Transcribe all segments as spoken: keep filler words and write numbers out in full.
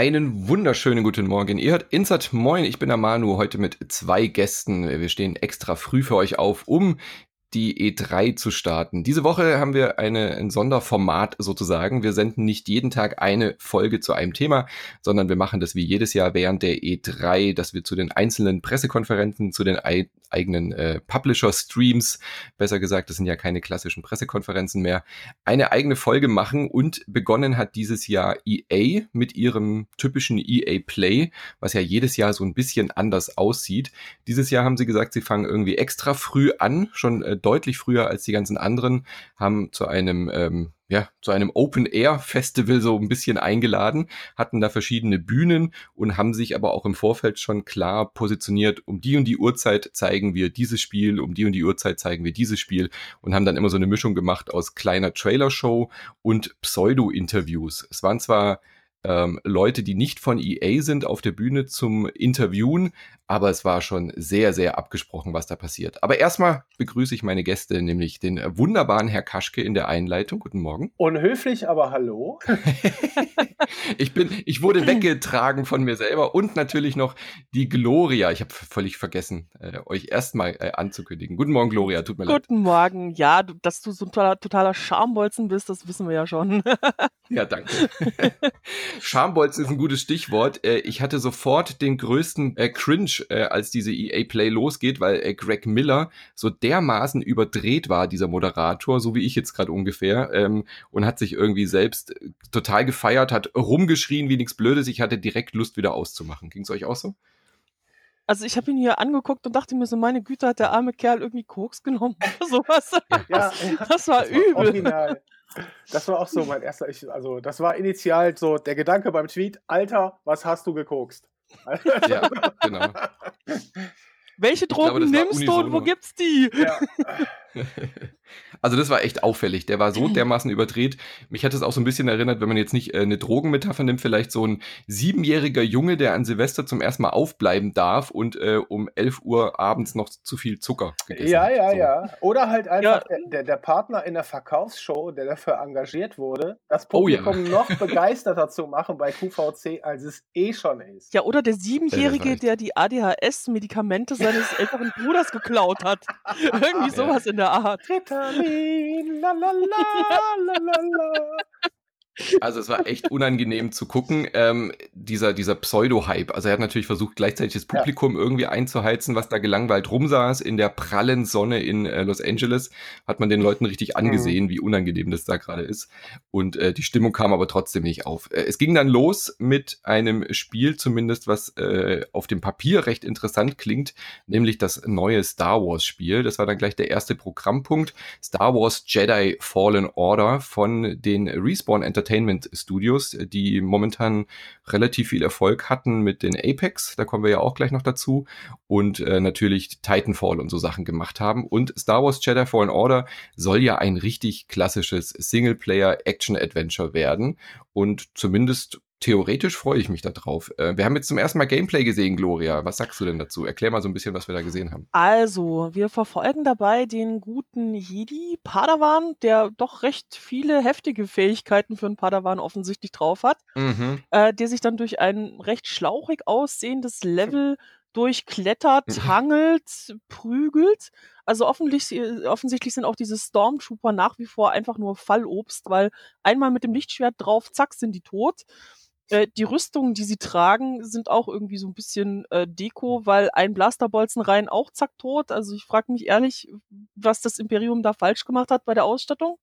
Einen wunderschönen guten Morgen. Ihr hört Insert Moin, ich bin der Manu, heute mit zwei Gästen. Wir stehen extra früh für euch auf, um die E drei zu starten. Diese Woche haben wir eine, ein Sonderformat sozusagen. Wir senden nicht jeden Tag eine Folge zu einem Thema, sondern wir machen das wie jedes Jahr während der E drei, dass wir zu den einzelnen Pressekonferenzen, zu den ei- eigenen äh, Publisher-Streams, besser gesagt, das sind ja keine klassischen Pressekonferenzen mehr, eine eigene Folge machen. Und begonnen hat dieses Jahr E A mit ihrem typischen E A Play, was ja jedes Jahr so ein bisschen anders aussieht. Dieses Jahr haben sie gesagt, sie fangen irgendwie extra früh an, schon äh, deutlich früher als die ganzen anderen, haben zu einem ähm, ja zu einem Open-Air-Festival so ein bisschen eingeladen, hatten da verschiedene Bühnen und haben sich aber auch im Vorfeld schon klar positioniert, um die und die Uhrzeit zeigen wir dieses Spiel, um die und die Uhrzeit zeigen wir dieses Spiel und haben dann immer so eine Mischung gemacht aus kleiner Trailer-Show und Pseudo-Interviews. Es waren zwar ähm, Leute, die nicht von E A sind, auf der Bühne zum Interviewen, aber es war schon sehr, sehr abgesprochen, was da passiert. Aber erstmal begrüße ich meine Gäste, nämlich den wunderbaren Herr Kaschke in der Einleitung. Guten Morgen. Unhöflich, aber hallo. ich bin, ich wurde weggetragen von mir selber und natürlich noch die Gloria. Ich habe völlig vergessen, äh, euch erstmal äh, anzukündigen. Guten Morgen, Gloria, tut mir leid. Guten Morgen. Ja, du, dass du so ein totaler, totaler Schambolzen bist, das wissen wir ja schon. Ja, danke. Schambolzen ist ein gutes Stichwort. Äh, ich hatte sofort den größten äh, Cringe, äh, als diese E A Play losgeht, weil äh, Greg Miller so dermaßen überdreht war, dieser Moderator, so wie ich jetzt gerade ungefähr, ähm, und hat sich irgendwie selbst total gefeiert, hat rumgeschrien wie nichts Blödes. Ich hatte direkt Lust, wieder auszumachen. Ging's euch auch so? Also ich habe ihn hier angeguckt und dachte mir so, meine Güte, hat der arme Kerl irgendwie Koks genommen oder sowas. Ja, ja, das war das übel. War original. Das war auch so mein erster, ich, also das war initial so der Gedanke beim Tweet, Alter, was hast du gekokst? Ja, genau. Welche Drogen glaube, nimmst du und wo gibt's die? Ja. Also das war echt auffällig. Der war so dermaßen überdreht. Mich hat es auch so ein bisschen erinnert, wenn man jetzt nicht äh, eine Drogenmetapher nimmt, vielleicht so ein siebenjähriger Junge, der an Silvester zum ersten Mal aufbleiben darf und äh, um elf Uhr abends noch zu viel Zucker gegessen Ja, hat. ja, So. ja. Oder halt einfach Ja. der, der, der Partner in der Verkaufsshow, der dafür engagiert wurde, das Oh ja. Publikum noch begeisterter zu machen bei Q V C, als es eh schon ist. Ja, oder der Ja, das Siebenjährige, war echt- der die A D H S-Medikamente seines älteren Bruders geklaut hat. Irgendwie sowas in der Art. Ritalin, la la la, la la la. Also es war echt unangenehm zu gucken, ähm, dieser, dieser Pseudo-Hype. Also er hat natürlich versucht, gleichzeitig das Publikum ja. irgendwie einzuheizen, was da gelangweilt rumsaß. In der prallen Sonne in äh, Los Angeles hat man den Leuten richtig angesehen, mhm. wie unangenehm das da gerade ist. Und äh, die Stimmung kam aber trotzdem nicht auf. Äh, es ging dann los mit einem Spiel zumindest, was äh, auf dem Papier recht interessant klingt, nämlich das neue Star Wars-Spiel. Das war dann gleich der erste Programmpunkt. Star Wars Jedi Fallen Order von den Respawn Entertainment Studios, die momentan relativ viel Erfolg hatten mit den Apex, da kommen wir ja auch gleich noch dazu, und äh, natürlich Titanfall und so Sachen gemacht haben. Und Star Wars Jedi Fallen Order soll ja ein richtig klassisches Singleplayer-Action-Adventure werden und zumindest theoretisch freue ich mich da drauf. Äh, wir haben jetzt zum ersten Mal Gameplay gesehen, Gloria. Was sagst du denn dazu? Erklär mal so ein bisschen, was wir da gesehen haben. Also, wir verfolgen dabei den guten Jedi Padawan, der doch recht viele heftige Fähigkeiten für einen Padawan offensichtlich drauf hat, Mhm. äh, der sich dann durch ein recht schlauchig aussehendes Level durchklettert, hangelt, prügelt. Also offensichtlich, offensichtlich sind auch diese Stormtrooper nach wie vor einfach nur Fallobst, weil einmal mit dem Lichtschwert drauf, zack, sind die tot. Äh, die Rüstungen, die sie tragen, sind auch irgendwie so ein bisschen äh, Deko, weil ein Blasterbolzen rein auch zack tot. Also ich frage mich ehrlich, was das Imperium da falsch gemacht hat bei der Ausstattung.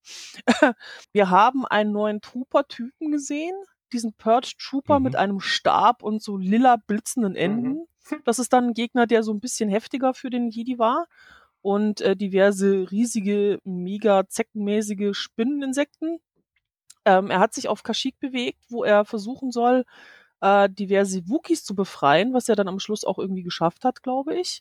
Wir haben einen neuen Trooper-Typen gesehen, diesen Purge Trooper Mhm. mit einem Stab und so lila blitzenden Enden. Mhm. Das ist dann ein Gegner, der so ein bisschen heftiger für den Jedi war. Und äh, diverse riesige, mega zeckenmäßige Spinneninsekten. Ähm, er hat sich auf Kashyyyk bewegt, wo er versuchen soll, äh, diverse Wookiees zu befreien, was er dann am Schluss auch irgendwie geschafft hat, glaube ich.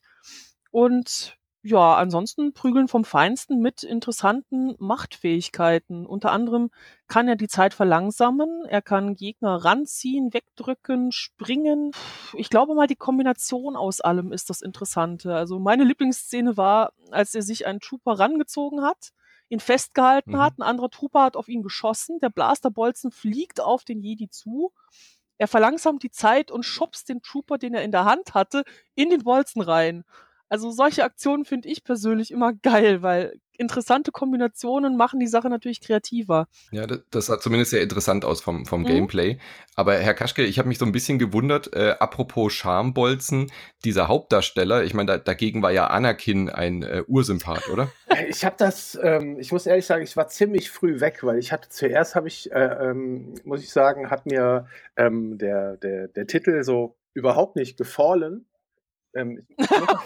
Und ja, ansonsten Prügeln vom Feinsten mit interessanten Machtfähigkeiten. Unter anderem kann er die Zeit verlangsamen, er kann Gegner ranziehen, wegdrücken, springen. Ich glaube mal, die Kombination aus allem ist das Interessante. Also meine Lieblingsszene war, als er sich einen Trooper rangezogen hat, ihn festgehalten Mhm. hat, ein anderer Trooper hat auf ihn geschossen, der Blasterbolzen fliegt auf den Jedi zu er verlangsamt die Zeit und schubst den Trooper, den er in der Hand hatte, in den Bolzen rein. Also solche Aktionen finde ich persönlich immer geil, weil interessante Kombinationen machen die Sache natürlich kreativer. Ja, das, das sah zumindest sehr interessant aus vom, vom Mhm. Gameplay. Aber Herr Kaschke, ich habe mich so ein bisschen gewundert, äh, apropos Schambolzen, dieser Hauptdarsteller, ich meine, da, dagegen war ja Anakin ein äh, Ursympath, oder? Ich habe das, ähm, ich muss ehrlich sagen, ich war ziemlich früh weg, weil ich hatte zuerst habe ich, äh, ähm, muss ich sagen, hat mir ähm, der, der, der Titel so überhaupt nicht gefallen. Ähm, ich, ich, muss,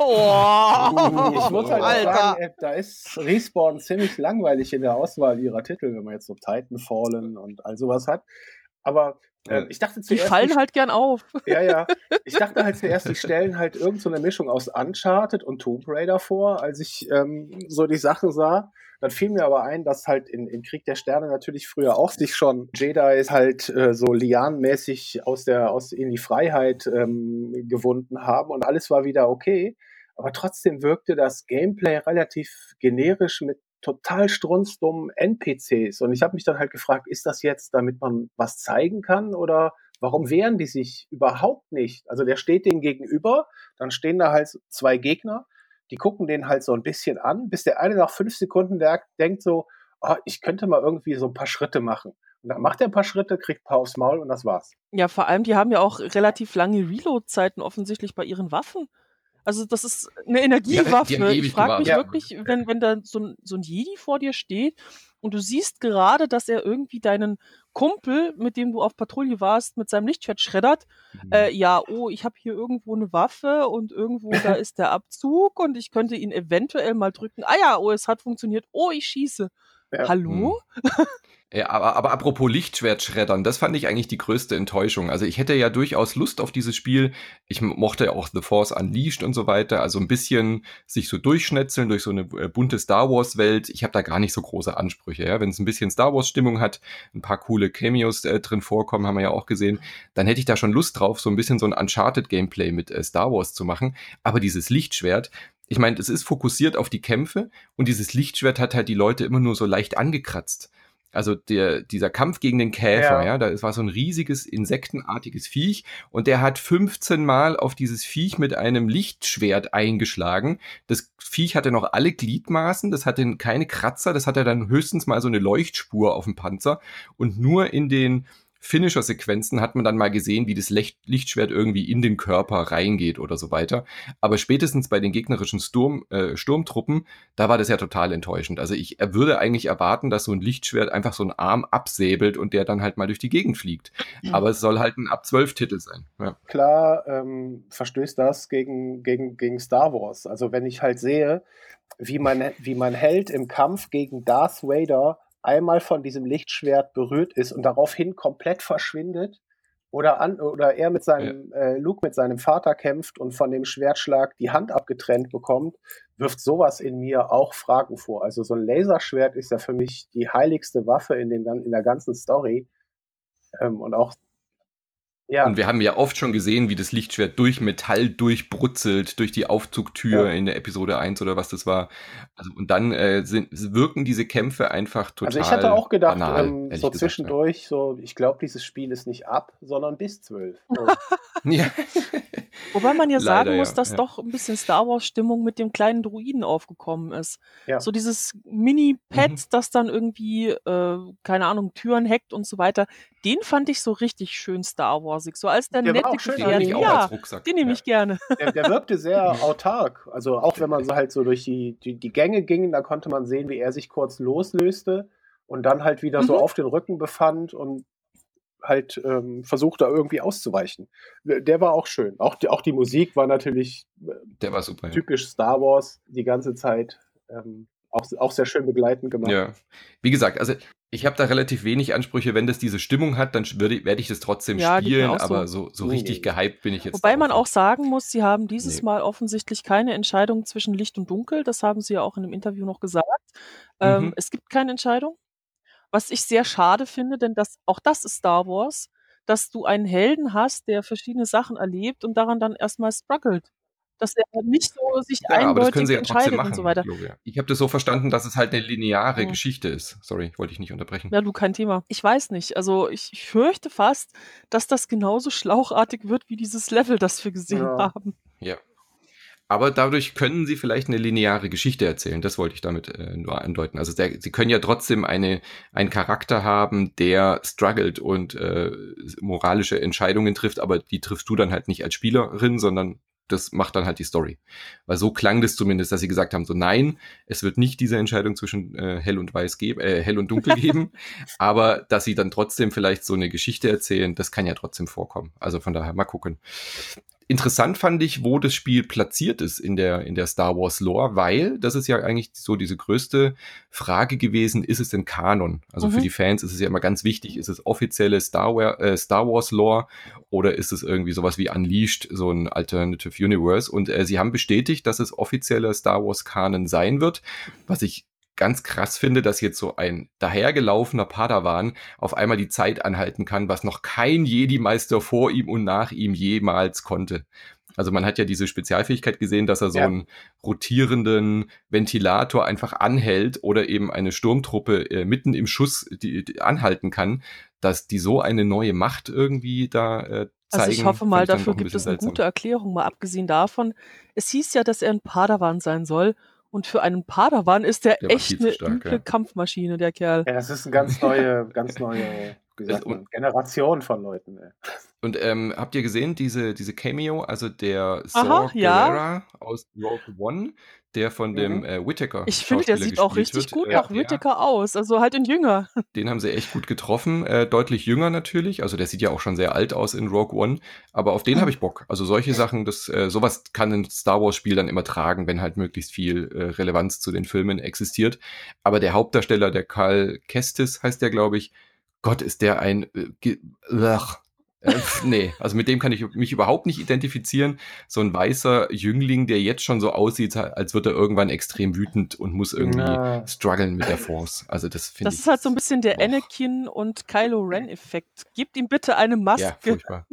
Oh, ich muss halt auch Alter. sagen, äh, da ist Respawn ziemlich langweilig in der Auswahl ihrer Titel, wenn man jetzt so Titanfallen und all sowas hat. Aber ähm, ich dachte Die zuerst, fallen halt gern auf. ja, ja. Ich dachte halt zuerst, die stellen halt irgend so eine Mischung aus Uncharted und Tomb Raider vor, als ich ähm, so die Sachen sah. Dann fiel mir aber ein, dass halt in, in Krieg der Sterne natürlich früher auch sich schon Jedi halt äh, so lianmäßig aus der aus in die Freiheit ähm, gewunden haben und alles war wieder okay. Aber trotzdem wirkte das Gameplay relativ generisch mit total strunzdummen N P Cs. Und ich habe mich dann halt gefragt, ist das jetzt, damit man was zeigen kann oder warum wehren die sich überhaupt nicht? Also der steht denen gegenüber, dann stehen da halt zwei Gegner, die gucken den halt so ein bisschen an, bis der eine nach fünf Sekunden der denkt so, oh, ich könnte mal irgendwie so ein paar Schritte machen. Und dann macht er ein paar Schritte, kriegt ein paar aufs Maul und das war's. Ja, vor allem, die haben ja auch relativ lange Reload-Zeiten offensichtlich bei ihren Waffen. Also das ist eine Energiewaffe. Ja, die haben ewig ich frage mich gewartet. wirklich, wenn, wenn da so ein, so ein Jedi vor dir steht und du siehst gerade, dass er irgendwie deinen Kumpel, mit dem du auf Patrouille warst, mit seinem Lichtschwert schreddert. Mhm. Äh, ja, oh, ich habe hier irgendwo eine Waffe und irgendwo da ist der Abzug und ich könnte ihn eventuell mal drücken. Ah ja, oh, es hat funktioniert. Oh, ich schieße. Ja. Hallo? Ja, aber, aber apropos Lichtschwertschreddern, das fand ich eigentlich die größte Enttäuschung. Also ich hätte ja durchaus Lust auf dieses Spiel. Ich mochte ja auch The Force Unleashed und so weiter. Also ein bisschen sich so durchschnetzeln durch so eine äh, bunte Star Wars Welt. Ich habe da gar nicht so große Ansprüche. Ja? Wenn es ein bisschen Star Wars Stimmung hat, ein paar coole Cameos äh, drin vorkommen, haben wir ja auch gesehen, dann hätte ich da schon Lust drauf, so ein bisschen so ein Uncharted Gameplay mit äh, Star Wars zu machen. Aber dieses Lichtschwert, ich meine, es ist fokussiert auf die Kämpfe und dieses Lichtschwert hat halt die Leute immer nur so leicht angekratzt. Also der, dieser Kampf gegen den Käfer, ja. Ja. ja, da war so ein riesiges insektenartiges Viech und der hat fünfzehn Mal auf dieses Viech mit einem Lichtschwert eingeschlagen. Das Viech hatte noch alle Gliedmaßen, das hatte keine Kratzer, das hatte dann höchstens mal so eine Leuchtspur auf dem Panzer und nur in den Finisher-Sequenzen hat man dann mal gesehen, wie das Licht- Lichtschwert irgendwie in den Körper reingeht oder so weiter. Aber spätestens bei den gegnerischen Sturm, äh, Sturmtruppen, da war das ja total enttäuschend. Also ich würde eigentlich erwarten, dass so ein Lichtschwert einfach so einen Arm absäbelt und der dann halt mal durch die Gegend fliegt. Aber es soll halt ein ab zwölf Titel sein. Ja. Klar ähm, verstößt das gegen, gegen, gegen Star Wars. Also wenn ich halt sehe, wie mein, wie mein Held im Kampf gegen Darth Vader einmal von diesem Lichtschwert berührt ist und daraufhin komplett verschwindet oder, an, oder er mit seinem äh, Luke mit seinem Vater kämpft und von dem Schwertschlag die Hand abgetrennt bekommt, wirft sowas in mir auch Fragen vor. Also so ein Laserschwert ist ja für mich die heiligste Waffe in, den, in der ganzen Story. Ähm, und auch ja. Und wir haben ja oft schon gesehen, wie das Lichtschwert durch Metall durchbrutzelt, durch die Aufzugtür Ja. in der Episode eins oder was das war. Also, und dann äh, sind, wirken diese Kämpfe einfach total Also ich hatte auch gedacht, banal, ähm, ehrlich so gesagt, zwischendurch, so, ich glaube, dieses Spiel ist nicht ab, sondern bis zwölf. So. Ja. Wobei man ja Leider, sagen muss, ja, dass ja. doch ein bisschen Star Wars-Stimmung mit dem kleinen Druiden aufgekommen ist. Ja. So dieses Mini-Pet, Mhm. das dann irgendwie, äh, keine Ahnung, Türen hackt und so weiter, den fand ich so richtig schön Star Warsig. So als der, Der war nette auch schön Den nehme ich Gefährte. auch Ja, als Rucksack. den nehme Ja. ich gerne. Der, der wirkte sehr autark. Also auch wenn man so halt so durch die, die, die Gänge ging, da konnte man sehen, wie er sich kurz loslöste und dann halt wieder so Mhm. auf den Rücken befand und halt ähm, versucht, da irgendwie auszuweichen. Der war auch schön. Auch die, auch die Musik war natürlich äh, Der war super, ja. typisch Star Wars die ganze Zeit. Ähm, auch, auch sehr schön begleitend gemacht. Ja, wie gesagt, also ich habe da relativ wenig Ansprüche. Wenn das diese Stimmung hat, dann würde, werde ich das trotzdem Ja, geht mir spielen, auch so. aber so, so Nee, richtig nee. gehypt bin ich jetzt Wobei man darauf auch sagen muss, sie haben dieses Nee. Mal offensichtlich keine Entscheidung zwischen Licht und Dunkel. Das haben sie ja auch in einem Interview noch gesagt. Ähm, Mhm. Es gibt keine Entscheidung. Was ich sehr schade finde, denn das, auch das ist Star Wars, dass du einen Helden hast, der verschiedene Sachen erlebt und daran dann erstmal struggelt. dass er nicht so sich Ja, aber das können eindeutig sie ja trotzdem entscheidet und machen, so weiter. Gloria. Ich habe das so verstanden, dass es halt eine lineare Hm. Geschichte ist. Sorry, wollte ich nicht unterbrechen. Ja, du, kein Thema. Ich weiß nicht. Also ich, ich fürchte fast, dass das genauso schlauchartig wird wie dieses Level, das wir gesehen Ja. haben. Ja. Aber dadurch können sie vielleicht eine lineare Geschichte erzählen. Das wollte ich damit äh, nur andeuten. Also der, sie können ja trotzdem eine, einen Charakter haben, der struggelt und äh, moralische Entscheidungen trifft, aber die triffst du dann halt nicht als Spielerin, sondern das macht dann halt die Story. Weil so klang das zumindest, dass sie gesagt haben, so nein, es wird nicht diese Entscheidung zwischen äh, hell und weiß geben, äh, hell und dunkel geben, aber dass sie dann trotzdem vielleicht so eine Geschichte erzählen, das kann ja trotzdem vorkommen. Also von daher mal gucken. Interessant fand ich, wo das Spiel platziert ist in der, in der Star Wars Lore, weil das ist ja eigentlich so diese größte Frage gewesen, ist es denn Kanon? Also Mhm. für die Fans ist es ja immer ganz wichtig, ist es offizielle Star, War, äh, Star Wars Lore oder ist es irgendwie sowas wie Unleashed, so ein Alternative Universe? Und äh, sie haben bestätigt, dass es offizieller Star Wars Kanon sein wird, was ich ganz krass finde, dass jetzt so ein dahergelaufener Padawan auf einmal die Zeit anhalten kann, was noch kein Jedi-Meister vor ihm und nach ihm jemals konnte. Also man hat ja diese Spezialfähigkeit gesehen, dass er so Ja. einen rotierenden Ventilator einfach anhält oder eben eine Sturmtruppe äh, mitten im Schuss die, die anhalten kann, dass die so eine neue Macht irgendwie da äh, zeigen. Also ich hoffe fand mal, ich dann dafür doch ein gibt bisschen es eine seltsam. gute Erklärung, mal abgesehen davon. Es hieß ja, dass er ein Padawan sein soll. Und für einen Padawan ist der, Der war echt viel zu eine stark, üble ja. Kampfmaschine, der Kerl. Ja, das ist eine ganz neue, ganz neue, wie sagt man, Generation von Leuten. Ey. Und ähm, habt ihr gesehen, diese, diese Cameo, also der Aha, Saw ja. Gerrera aus Rogue One, der von dem Mhm. äh, Whittaker Ich finde, der Schauspieler sieht auch gespielt richtig wird, gut äh, nach der, Whittaker aus. Also halt in jünger. den haben sie echt gut getroffen, äh, deutlich jünger natürlich, also der sieht ja auch schon sehr alt aus in Rogue One, aber auf den habe ich Bock. Also solche Sachen, das, äh, sowas kann ein Star Wars Spiel dann immer tragen, wenn halt möglichst viel äh, Relevanz zu den Filmen existiert. Aber der Hauptdarsteller, der Cal Kestis heißt der, glaube ich, Gott, ist der ein äh, ge- Ugh. Äh, pf, nee, also mit dem kann ich mich überhaupt nicht identifizieren. So ein weißer Jüngling, der jetzt schon so aussieht, als wird er irgendwann extrem wütend und muss irgendwie Na. strugglen mit der Force. Also das finde ich. Das ist halt so ein bisschen der boah. Anakin und Kylo Ren-Effekt. Gebt ihm bitte eine Ja, Maske. furchtbar.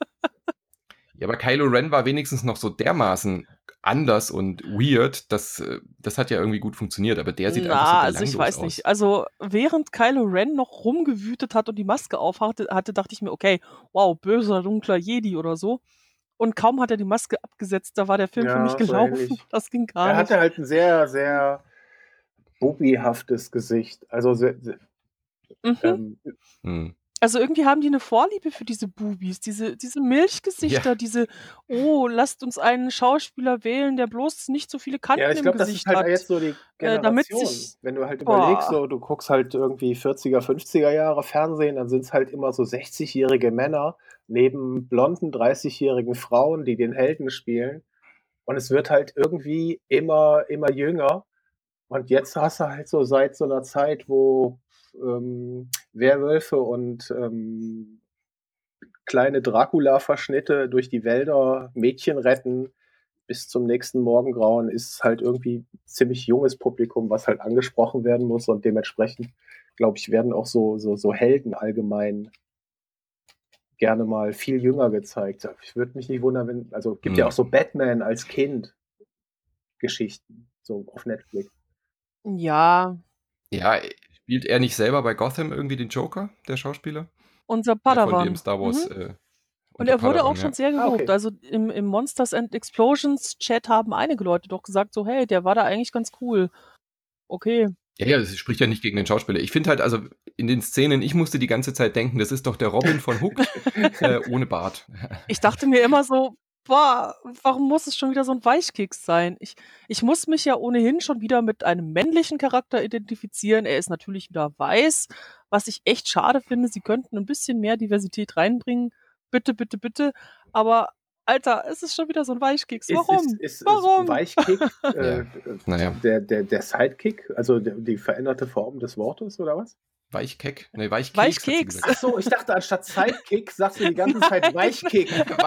Ja, aber Kylo Ren war wenigstens noch so dermaßen anders und weird, dass äh, das hat ja irgendwie gut funktioniert, aber der sieht einfach so Na, belanglos also ich weiß aus. nicht. Also während Kylo Ren noch rumgewütet hat und die Maske aufhatte, hatte, dachte ich mir, okay, wow, böser, dunkler Jedi oder so. Und kaum hat er die Maske abgesetzt, da war der Film für mich Ja, so gelaufen. ähnlich. Das ging gar Er nicht. hatte halt ein sehr, sehr bubihaftes Gesicht. Also sehr, sehr, Mhm. ähm, Hm. Also irgendwie haben die eine Vorliebe für diese Bubis, diese, diese Milchgesichter, Ja. diese, oh, lasst uns einen Schauspieler wählen, der bloß nicht so viele Kanten ja, ich im glaube, das ist Gesicht halt hat. jetzt so die Äh, damit Generation. sich, Wenn du halt boah. überlegst, so, du guckst halt irgendwie vierziger, fünfziger Jahre Fernsehen, dann sind es halt immer so sechzigjährige Männer neben blonden, dreißigjährigen Frauen, die den Helden spielen. Und es wird halt irgendwie immer, immer jünger. Und jetzt hast du halt so seit so einer Zeit, wo ähm, Werwölfe und ähm, kleine Dracula-Verschnitte durch die Wälder Mädchen retten, bis zum nächsten Morgengrauen ist halt irgendwie ein ziemlich junges Publikum, was halt angesprochen werden muss. Und dementsprechend, glaube ich, werden auch so, so, so Helden allgemein gerne mal viel jünger gezeigt. Ich würde mich nicht wundern, wenn, also gibt ja Hm. auch so Batman als Kind Geschichten, so auf Netflix. Ja, Ja, spielt er nicht selber bei Gotham irgendwie den Joker, der Schauspieler? unser Ja, von dem Padawan. Star Wars. Mhm. Äh, Und unter er wurde Padawan, auch schon ja. sehr Ah, gelobt. okay. Also im, im Monsters and Explosions Chat haben einige Leute doch gesagt, so hey, der war da eigentlich ganz cool. Okay. Ja, ja, das spricht ja nicht gegen den Schauspieler. Ich finde halt, also in den Szenen, ich musste die ganze Zeit denken, das ist doch der Robin von Hook äh, ohne Bart. Ich dachte mir immer so, boah, warum muss es schon wieder so ein Weichkeks sein? Ich, ich muss mich ja ohnehin schon wieder mit einem männlichen Charakter identifizieren. Er ist natürlich wieder weiß, was ich echt schade finde. Sie könnten ein bisschen mehr Diversität reinbringen. Bitte, bitte, bitte. Aber Alter, es ist schon wieder so ein Weichkeks. Warum? Ist, ist, ist, Warum? ist Weichkick äh, Ja, naja. der, der, der Sidekick, also der, die veränderte Form des Wortes, oder was? Weichkeck? Nee, Weichkeks. Weichkeks. Hat sie gesagt. Ach so, ich dachte, anstatt Sidekick sagst du die ganze Zeit Weichkick.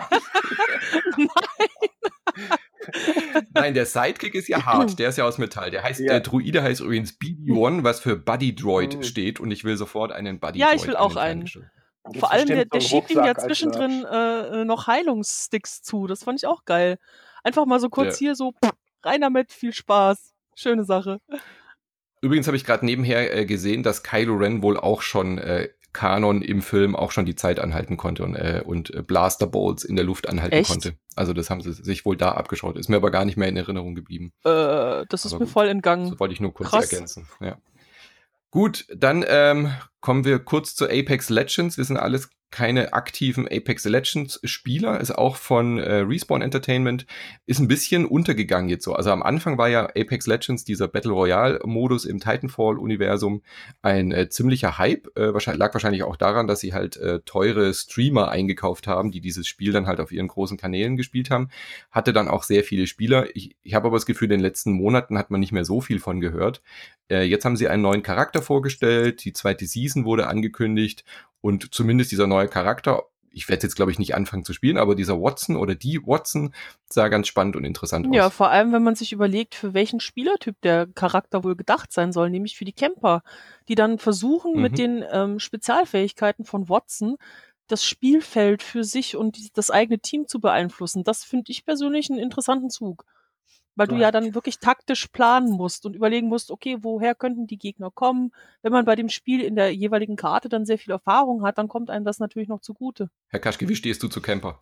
Nein, der Sidekick ist ja hart, der ist ja aus Metall. Der heißt, Ja. der Druide heißt übrigens B D one, was für Buddy Droid Mhm. steht und ich will sofort einen Buddy Ja, Droid ich will an auch den einen. Fernsehschirm. Gibt's Vor allem, der, bestimmt so der einen schiebt ihm ja Rucksack als zwischendrin Merch. äh, äh, noch Heilungssticks zu. Das fand ich auch geil. Einfach mal so kurz Ja. hier so, pff, rein damit, viel Spaß. Schöne Sache. Übrigens habe ich gerade nebenher äh, gesehen, dass Kylo Ren wohl auch schon äh, Kanon im Film auch schon die Zeit anhalten konnte und, äh, und äh, Blaster Bolts in der Luft anhalten Echt? konnte. Also das haben sie sich wohl da abgeschaut. Ist mir aber gar nicht mehr in Erinnerung geblieben. Äh, das ist Aber mir gut. voll entgangen. So wollte ich nur kurz Krass. ergänzen. Ja. Gut, dann ähm, kommen wir kurz zu Apex Legends. Wir sind alles keine aktiven Apex Legends Spieler, ist auch von äh, Respawn Entertainment, ist ein bisschen untergegangen jetzt so. Also am Anfang war ja Apex Legends, dieser Battle Royale Modus im Titanfall Universum, ein äh, ziemlicher Hype. Äh, wahrscheinlich, lag wahrscheinlich auch daran, dass sie halt äh, teure Streamer eingekauft haben, die dieses Spiel dann halt auf ihren großen Kanälen gespielt haben. Hatte dann auch sehr viele Spieler. Ich, ich habe aber das Gefühl, in den letzten Monaten hat man nicht mehr so viel von gehört. Äh, jetzt haben sie einen neuen Charakter vorgestellt, die zweite Season wurde angekündigt und zumindest dieser neue Charakter, ich werde jetzt glaube ich nicht anfangen zu spielen, aber dieser Watson oder die Watson sah ganz spannend und interessant Ja, aus. vor allem, wenn man sich überlegt, für welchen Spielertyp der Charakter wohl gedacht sein soll, nämlich für die Camper, die dann versuchen, Mhm. mit den ähm, Spezialfähigkeiten von Watson das Spielfeld für sich und die, das eigene Team zu beeinflussen. Das finde ich persönlich einen interessanten Zug. Weil du Du ja hast- dann wirklich taktisch planen musst und überlegen musst, okay, woher könnten die Gegner kommen? Wenn man bei dem Spiel in der jeweiligen Karte dann sehr viel Erfahrung hat, dann kommt einem das natürlich noch zugute. Herr Kaschke, wie stehst du zu Camper?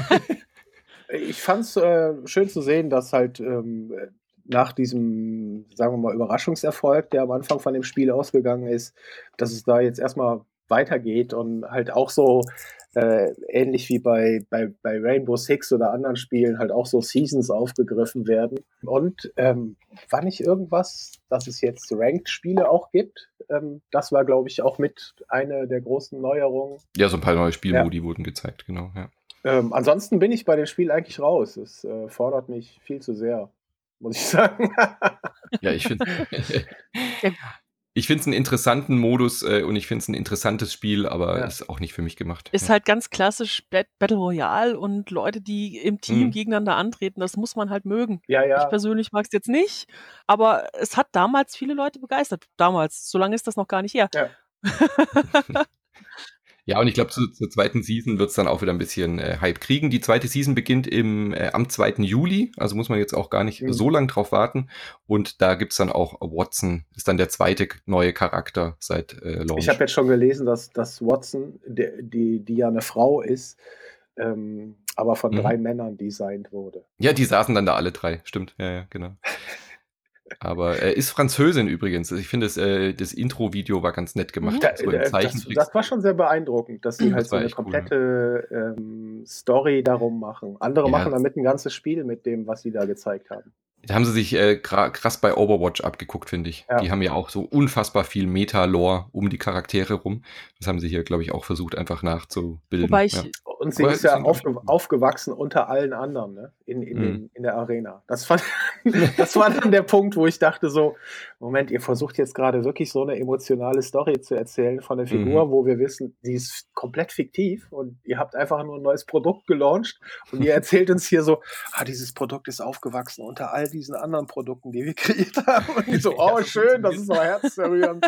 Ich fand's äh, schön zu sehen, dass halt ähm, nach diesem, sagen wir mal, Überraschungserfolg, der am Anfang von dem Spiel ausgegangen ist, dass es da jetzt erstmal weitergeht und halt auch so äh, ähnlich wie bei, bei, bei Rainbow Six oder anderen Spielen halt auch so Seasons aufgegriffen werden. Und ähm, war nicht irgendwas, dass es jetzt Ranked-Spiele auch gibt? Ähm, das war, glaube ich, auch mit eine der großen Neuerungen. Ja, so ein paar neue Spielmodi wurden gezeigt, genau. Ja. Ähm, ansonsten bin ich bei dem Spiel eigentlich raus. Es äh, fordert mich viel zu sehr, muss ich sagen. Ja, ich finde Ja. ich finde es einen interessanten Modus äh, und ich finde es ein interessantes Spiel, aber Ja. ist auch nicht für mich gemacht. Ist ja. halt ganz klassisch Bat- Battle Royale und Leute, die im Team Mhm. gegeneinander antreten, das muss man halt mögen. Ja, Ich ja. persönlich mag es jetzt nicht, aber es hat damals viele Leute begeistert. Damals, so lange ist das noch gar nicht her. Ja. Ja, und ich glaube, zu, zur zweiten Season wird es dann auch wieder ein bisschen äh, Hype kriegen. Die zweite Season beginnt im, äh, am zweiten Juli, also muss man jetzt auch gar nicht Mhm. so lang drauf warten. Und da gibt's dann auch Watson, ist dann der zweite neue Charakter seit äh, Launch. Ich habe jetzt schon gelesen, dass, dass Watson, die, die, die ja eine Frau ist, ähm, aber von Mhm. drei Männern designt wurde. Ja, die saßen dann da alle drei, stimmt. Ja, ja, genau. Aber äh, ist Französin übrigens. Ich finde, das, äh, das Intro-Video war ganz nett gemacht. Mhm. Da, So im da, das, Zeichentrick. das war schon sehr beeindruckend, dass sie Das halt so war eine echt cool, komplette ähm, Story darum machen. Andere Ja. machen damit ein ganzes Spiel mit dem, was sie da gezeigt haben. Da haben sie sich äh, gra- krass bei Overwatch abgeguckt, finde ich. Ja. Die haben ja auch so unfassbar viel Meta-Lore um die Charaktere rum. Das haben sie hier, glaube ich, auch versucht, einfach nachzubilden. Wobei ich, ja. Und sie Aber ist ja deswegen glaub ich- aufge aufgewachsen unter allen anderen, ne? In, in, Mhm. den, in der Arena. Das, fand, das war dann der Punkt, wo ich dachte so, Moment, ihr versucht jetzt gerade wirklich so eine emotionale Story zu erzählen von der Figur, Mhm. wo wir wissen, die ist komplett fiktiv und ihr habt einfach nur ein neues Produkt gelauncht und ihr erzählt uns hier so, ah, dieses Produkt ist aufgewachsen unter all diesen anderen Produkten, die wir kreiert haben. Und die so, Ja, oh, so schön, das funktioniert ist so herzerrührend.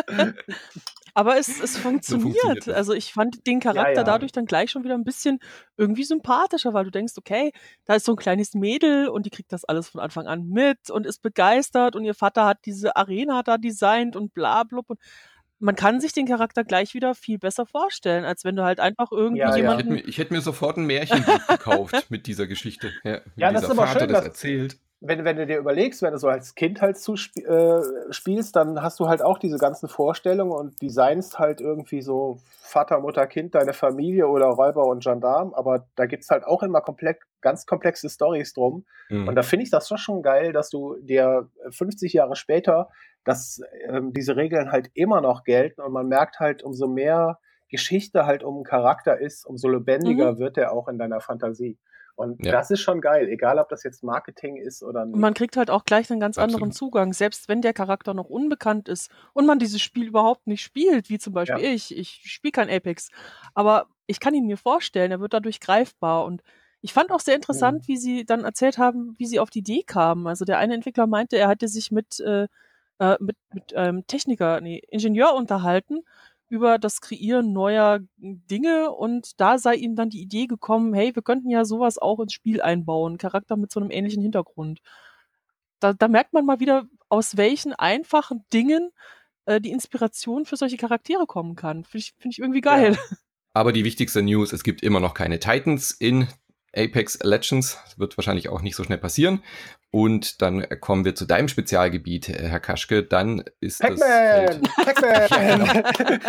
aber es, es funktioniert. funktioniert das. Also ich fand den Charakter Ja, ja. dadurch dann gleich schon wieder ein bisschen irgendwie sympathischer, weil du denkst, okay, da ist so ein kleines Mädel und die kriegt das alles von Anfang an mit und ist begeistert und ihr Vater hat diese Arena da designt und bla blub. Und man kann sich den Charakter gleich wieder viel besser vorstellen, als wenn du halt einfach irgendwie Ja, Also ich, ja. hätte jemanden. mir, ich hätte mir sofort ein Märchenbuch gekauft mit dieser Geschichte. Ja, wie Ja, das dieser ist aber Vater schön, das dass- erzählt. Wenn, wenn du dir überlegst, wenn du so als Kind halt zuspielst, äh, spielst, dann hast du halt auch diese ganzen Vorstellungen und designst halt irgendwie so Vater, Mutter, Kind, deine Familie oder Räuber und Gendarm, aber da gibt's halt auch immer komplett, ganz komplexe Storys drum. Mhm. Und da finde ich das doch schon geil, dass du dir fünfzig Jahre später, dass ähm, diese Regeln halt immer noch gelten und man merkt halt, umso mehr Geschichte halt um einen Charakter ist, umso lebendiger wird er auch in deiner Fantasie. Und Ja. das ist schon geil, egal ob das jetzt Marketing ist oder nicht. Und man kriegt halt auch gleich einen ganz anderen Absolut. Zugang, selbst wenn der Charakter noch unbekannt ist und man dieses Spiel überhaupt nicht spielt, wie zum Beispiel Ja. ich. Ich spiele kein Apex, aber ich kann ihn mir vorstellen, er wird dadurch greifbar. Und ich fand auch sehr interessant, wie sie dann erzählt haben, wie sie auf die Idee kamen. Also der eine Entwickler meinte, er hatte sich mit, äh, äh, mit, mit ähm, Techniker, nee, Ingenieur unterhalten über das Kreieren neuer Dinge und da sei ihm dann die Idee gekommen, hey, wir könnten ja sowas auch ins Spiel einbauen, Charakter mit so einem ähnlichen Hintergrund. Da, da merkt man mal wieder, aus welchen einfachen Dingen äh, die Inspiration für solche Charaktere kommen kann. Finde ich, find ich irgendwie geil. Ja. Aber die wichtigste News, es gibt immer noch keine Titans in Apex Legends. Das wird wahrscheinlich auch nicht so schnell passieren. Und dann kommen wir zu deinem Spezialgebiet, Herr Kaschke. Dann ist Pac-Man! das Pac-Man!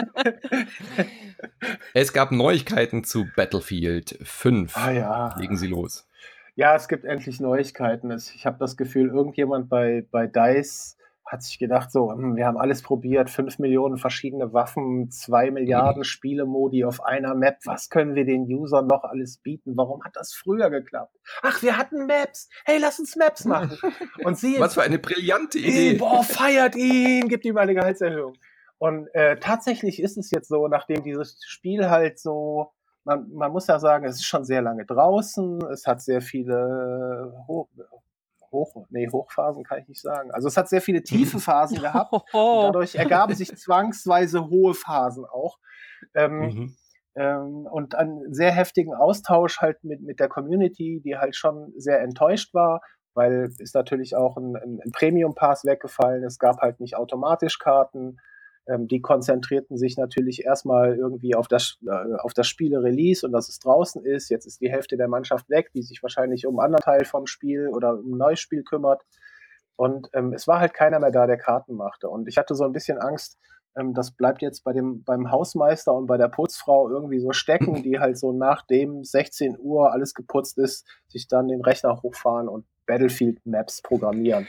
Es gab Neuigkeiten zu Battlefield fünf. Ah ja. Legen Sie los. Ja, es gibt endlich Neuigkeiten. Ich habe das Gefühl, irgendjemand bei, bei DICE hat sich gedacht, so, wir haben alles probiert, fünf Millionen verschiedene Waffen, zwei Milliarden mhm. Spielemodi auf einer Map. Was können wir den Usern noch alles bieten? Warum hat das früher geklappt? Ach, wir hatten Maps. Hey, lass uns Maps machen. Und sie Was für eine brillante Idee. Boah, feiert ihn, gibt ihm eine Gehaltserhöhung. Und äh, tatsächlich ist es jetzt so, nachdem dieses Spiel halt so, man, man muss ja sagen, es ist schon sehr lange draußen, es hat sehr viele Ho- Hoch, nee, Hochphasen kann ich nicht sagen. Also es hat sehr viele tiefe Phasen gehabt und dadurch ergaben sich zwangsweise hohe Phasen auch. Ähm, mhm. ähm, und einen sehr heftigen Austausch halt mit, mit der Community, die halt schon sehr enttäuscht war, weil ist natürlich auch ein, ein, ein Premium-Pass weggefallen. Es gab halt nicht automatisch Karten. Ähm, die konzentrierten sich natürlich erstmal irgendwie auf das, äh, auf das Spiele-Release und dass es draußen ist. Jetzt ist die Hälfte der Mannschaft weg, die sich wahrscheinlich um einen anderen Teil vom Spiel oder um ein neues Spiel kümmert. Und ähm, es war halt keiner mehr da, der Karten machte. Und ich hatte so ein bisschen Angst, ähm, das bleibt jetzt bei dem, beim Hausmeister und bei der Putzfrau irgendwie so stecken, die halt so nachdem sechzehn Uhr alles geputzt ist, sich dann den Rechner hochfahren und Battlefield-Maps programmieren.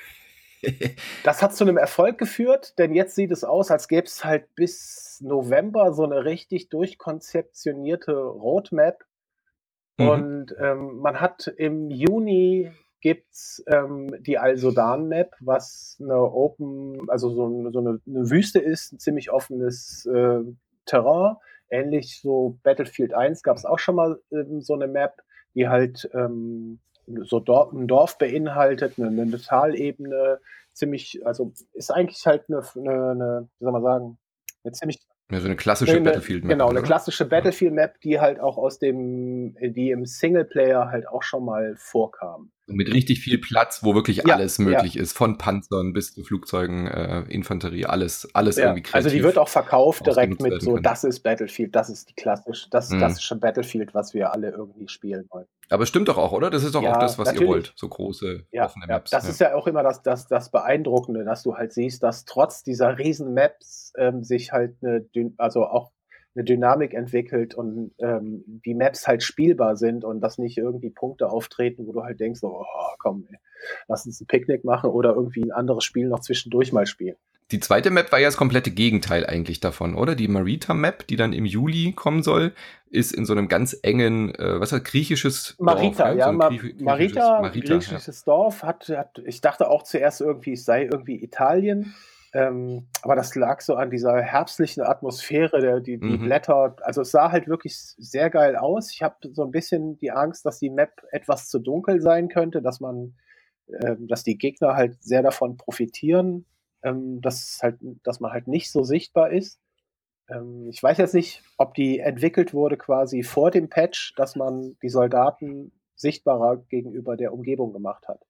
Das hat zu einem Erfolg geführt, denn jetzt sieht es aus, als gäbe es halt bis November so eine richtig durchkonzeptionierte Roadmap. Mhm. Und ähm, man hat im Juni gibt's ähm, die Al-Sodan-Map, was eine Open, also so, so eine, eine Wüste ist, ein ziemlich offenes äh, Terrain. Ähnlich so Battlefield eins gab es auch schon mal ähm, so eine Map, die halt ähm, so Dorf, ein Dorf beinhaltet, eine, eine Talebene, ziemlich, also ist eigentlich halt eine, eine, eine wie soll man sagen, eine ziemlich ja, so eine klassische eine, Battlefield-Map. Genau, eine klassische Battlefield-Map, die halt auch aus dem, die im Singleplayer halt auch schon mal vorkam. Mit richtig viel Platz, wo wirklich ja, alles möglich ja. ist, von Panzern bis zu Flugzeugen, äh, Infanterie, alles, alles ja, irgendwie kreativ. Also die wird auch verkauft direkt mit so, das ist Battlefield, das ist die klassische, das mhm. klassische Battlefield, was wir alle irgendwie spielen wollen. Aber es stimmt doch auch, oder? Das ist doch ja, auch das, was natürlich. Ihr wollt, so große, ja, offene Maps. Ja, das ja. ist ja auch immer das, das, das Beeindruckende, dass du halt siehst, dass trotz dieser riesen Maps ähm, sich halt eine, also auch eine Dynamik entwickelt und ähm, die Maps halt spielbar sind und dass nicht irgendwie Punkte auftreten, wo du halt denkst, so, oh, komm, ey, lass uns ein Picknick machen oder irgendwie ein anderes Spiel noch zwischendurch mal spielen. Die zweite Map war ja das komplette Gegenteil eigentlich davon, oder? Die Marita-Map, die dann im Juli kommen soll, ist in so einem ganz engen, äh, was ist das, griechisches Marita, Dorf? Ja, so Ma- griechisches, Marita, Marita, griechisches ja. Dorf, hat, hat, ich dachte auch zuerst irgendwie, es sei irgendwie Italien, ähm, aber das lag so an dieser herbstlichen Atmosphäre, der, die, die mhm. Blätter, also es sah halt wirklich sehr geil aus. Ich habe so ein bisschen die Angst, dass die Map etwas zu dunkel sein könnte, dass man, ähm, dass die Gegner halt sehr davon profitieren, ähm, dass halt, dass man halt nicht so sichtbar ist. Ähm, ich weiß jetzt nicht, ob die entwickelt wurde quasi vor dem Patch, dass man die Soldaten sichtbarer gegenüber der Umgebung gemacht hat.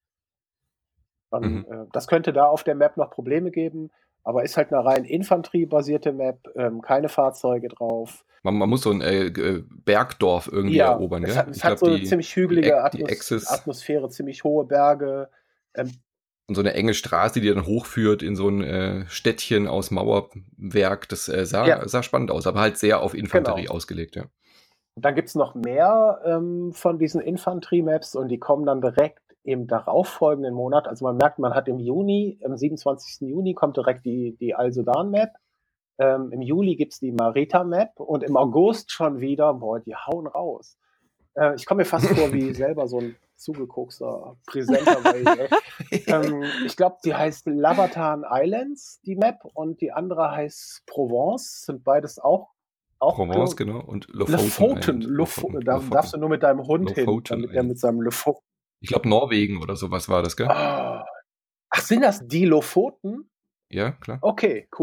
Dann, mhm. äh, das könnte da auf der Map noch Probleme geben, aber ist halt eine rein infanteriebasierte Map, ähm, keine Fahrzeuge drauf. Man, man muss so ein äh, Bergdorf irgendwie ja, erobern, es gell? Hat, es ich hat glaub, so eine die, ziemlich hügelige die, die Atmos- Atmosphäre, ziemlich hohe Berge. Ähm, Und so eine enge Straße, die dann hochführt in so ein äh, Städtchen aus Mauerwerk. Das äh, sah, ja. sah spannend aus, aber halt sehr auf Infanterie genau. ausgelegt, ja. Dann gibt's noch mehr ähm, von diesen Infanterie-Maps und die kommen dann direkt im darauffolgenden Monat. Also man merkt, man hat im Juni, am siebenundzwanzigsten Juni kommt direkt die, die Al-Sodan-Map. Ähm, Im Juli gibt's die Marita-Map und im August schon wieder, boah, die hauen raus. Äh, ich komme mir fast vor wie selber so ein zugekokster Präsenter, weil ich, ähm, ich glaube, die heißt Lavatan Islands, die Map, und die andere heißt Provence, sind beides auch Auch Provence, Klo- genau, und Lofoten. Lofoten. Da Lofoten. Darfst du nur mit deinem Hund Lofoten, hin, damit der mit seinem Lofoten. Ich glaube, Norwegen oder sowas war das, gell? Oh. Ach, sind das die Lofoten? Ja, klar. Okay, cool.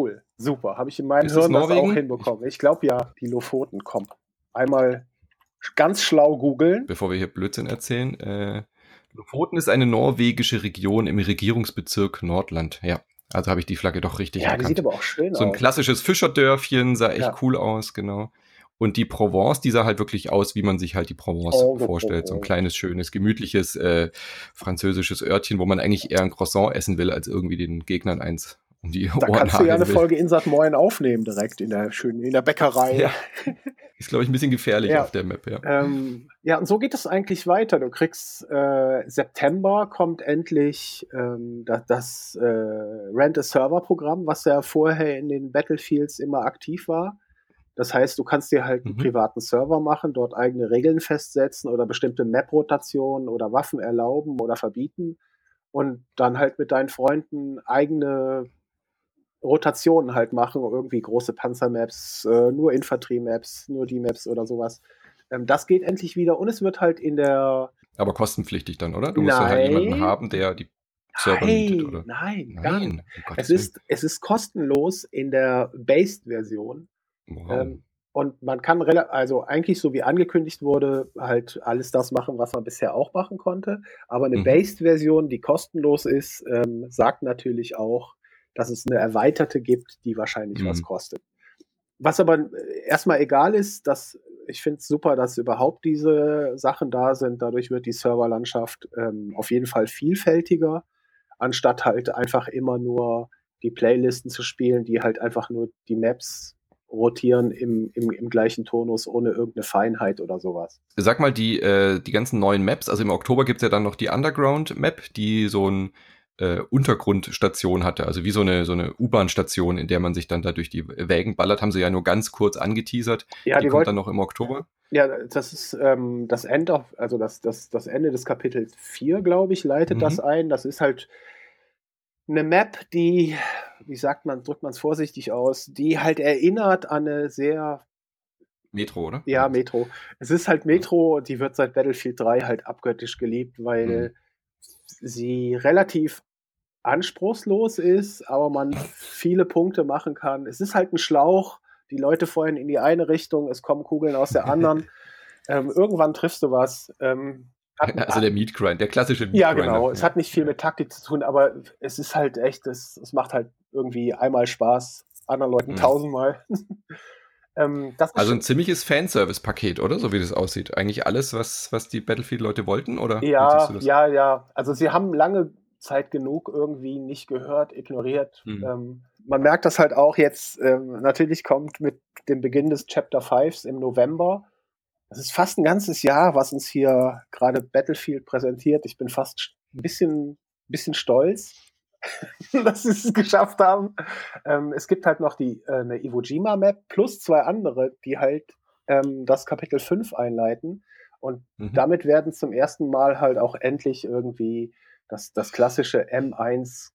Super, habe ich in meinem Ist das Hirn das auch Norwegen? hinbekommen. Ich glaube ja, die Lofoten kommen. Einmal ganz schlau googeln. Bevor wir hier Blödsinn erzählen, äh, Lofoten ist eine norwegische Region im Regierungsbezirk Nordland. Ja, also habe ich die Flagge doch richtig Ja, die erkannt. sieht aber auch schön So ein aus. klassisches Fischerdörfchen, sah echt Ja. cool aus, genau. Und die Provence, die sah halt wirklich aus, wie man sich halt die Provence Oh, die vorstellt. So ein Provence. kleines, schönes, gemütliches äh, französisches Örtchen, wo man eigentlich eher ein Croissant essen will, als irgendwie den Gegnern eins um die Da Ohren kannst du ja eine hageln will. Folge Insert Moin aufnehmen direkt in der schönen, in der Bäckerei. Ja, ist, glaube ich, ein bisschen gefährlich Ja. auf der Map, ja. Ähm, ja, und so geht es eigentlich weiter. Du kriegst äh, September kommt endlich ähm, das, das äh, Rent-a-Server-Programm, was ja vorher in den Battlefields immer aktiv war. Das heißt, du kannst dir halt einen Mhm. privaten Server machen, dort eigene Regeln festsetzen oder bestimmte Map-Rotationen oder Waffen erlauben oder verbieten und dann halt mit deinen Freunden eigene Rotationen halt machen, irgendwie große Panzermaps, äh, nur Infanterie-Maps, nur die Maps oder sowas. Ähm, das geht endlich wieder und es wird halt in der Aber kostenpflichtig dann, oder? Du musst dann halt jemanden Nein. haben, der die Server mietet, oder? Nein, nein, gar nicht. Nein, um Es Gottes Willen. ist, es ist kostenlos in der Based-Version. Wow. Ähm, und man kann rela- also eigentlich so wie angekündigt wurde, halt alles das machen, was man bisher auch machen konnte. Aber eine Mhm. Based-Version, die kostenlos ist, ähm, sagt natürlich auch, dass es eine erweiterte gibt, die wahrscheinlich Mhm. was kostet. Was aber äh, erstmal egal ist, dass ich finde es super, dass überhaupt diese Sachen da sind. Dadurch wird die Serverlandschaft ähm, auf jeden Fall vielfältiger, anstatt halt einfach immer nur die Playlisten zu spielen, die halt einfach nur die Maps rotieren im, im, im gleichen Tonus ohne irgendeine Feinheit oder sowas. Sag mal, die, äh, die ganzen neuen Maps, also im Oktober gibt's ja dann noch die Underground-Map, die so ein äh, Untergrundstation hatte, also wie so eine, so eine U-Bahn-Station, in der man sich dann da durch die Wägen ballert, haben sie ja nur ganz kurz angeteasert. Ja, die die kommt wollten- dann noch im Oktober. Ja, das ist ähm, das Ende, also das, das, das Ende des Kapitels vier, glaube ich, leitet Mhm. das ein. Das ist halt eine Map, die, wie sagt man, drückt man es vorsichtig aus, die halt erinnert an eine sehr, Metro, oder? ja, Metro. Es ist halt Metro, die wird seit Battlefield drei halt abgöttisch geliebt, weil Mhm. sie relativ anspruchslos ist, aber man viele Punkte machen kann. Es ist halt ein Schlauch, die Leute feuern in die eine Richtung, es kommen Kugeln aus der anderen. ähm, irgendwann triffst du was. Ähm, hat, Also der Meat Grind, der klassische Meat ja, Grinder. genau. Es hat nicht viel mit Taktik zu tun, aber es ist halt echt, es, es macht halt irgendwie einmal Spaß, anderen Leuten Mhm. tausendmal. ähm, das ist Also schon, ein ziemliches Fanservice-Paket, oder? So wie das aussieht. Eigentlich alles, was, was die Battlefield-Leute wollten, oder? Wie siehst ja, du das? ja, ja. Also sie haben lange Zeit genug irgendwie nicht gehört, ignoriert. Mhm. Ähm, man merkt das halt auch jetzt, ähm, natürlich kommt mit dem Beginn des Chapter fünf im November. Das ist fast ein ganzes Jahr, was uns hier gerade Battlefield präsentiert. Ich bin fast ein bisschen, bisschen stolz, dass sie es geschafft haben. Ähm, es gibt halt noch die, äh, eine Iwo Jima Map plus zwei andere, die halt ähm, das Kapitel fünf einleiten. Und Mhm. damit werden zum ersten Mal halt auch endlich irgendwie das, das klassische M eins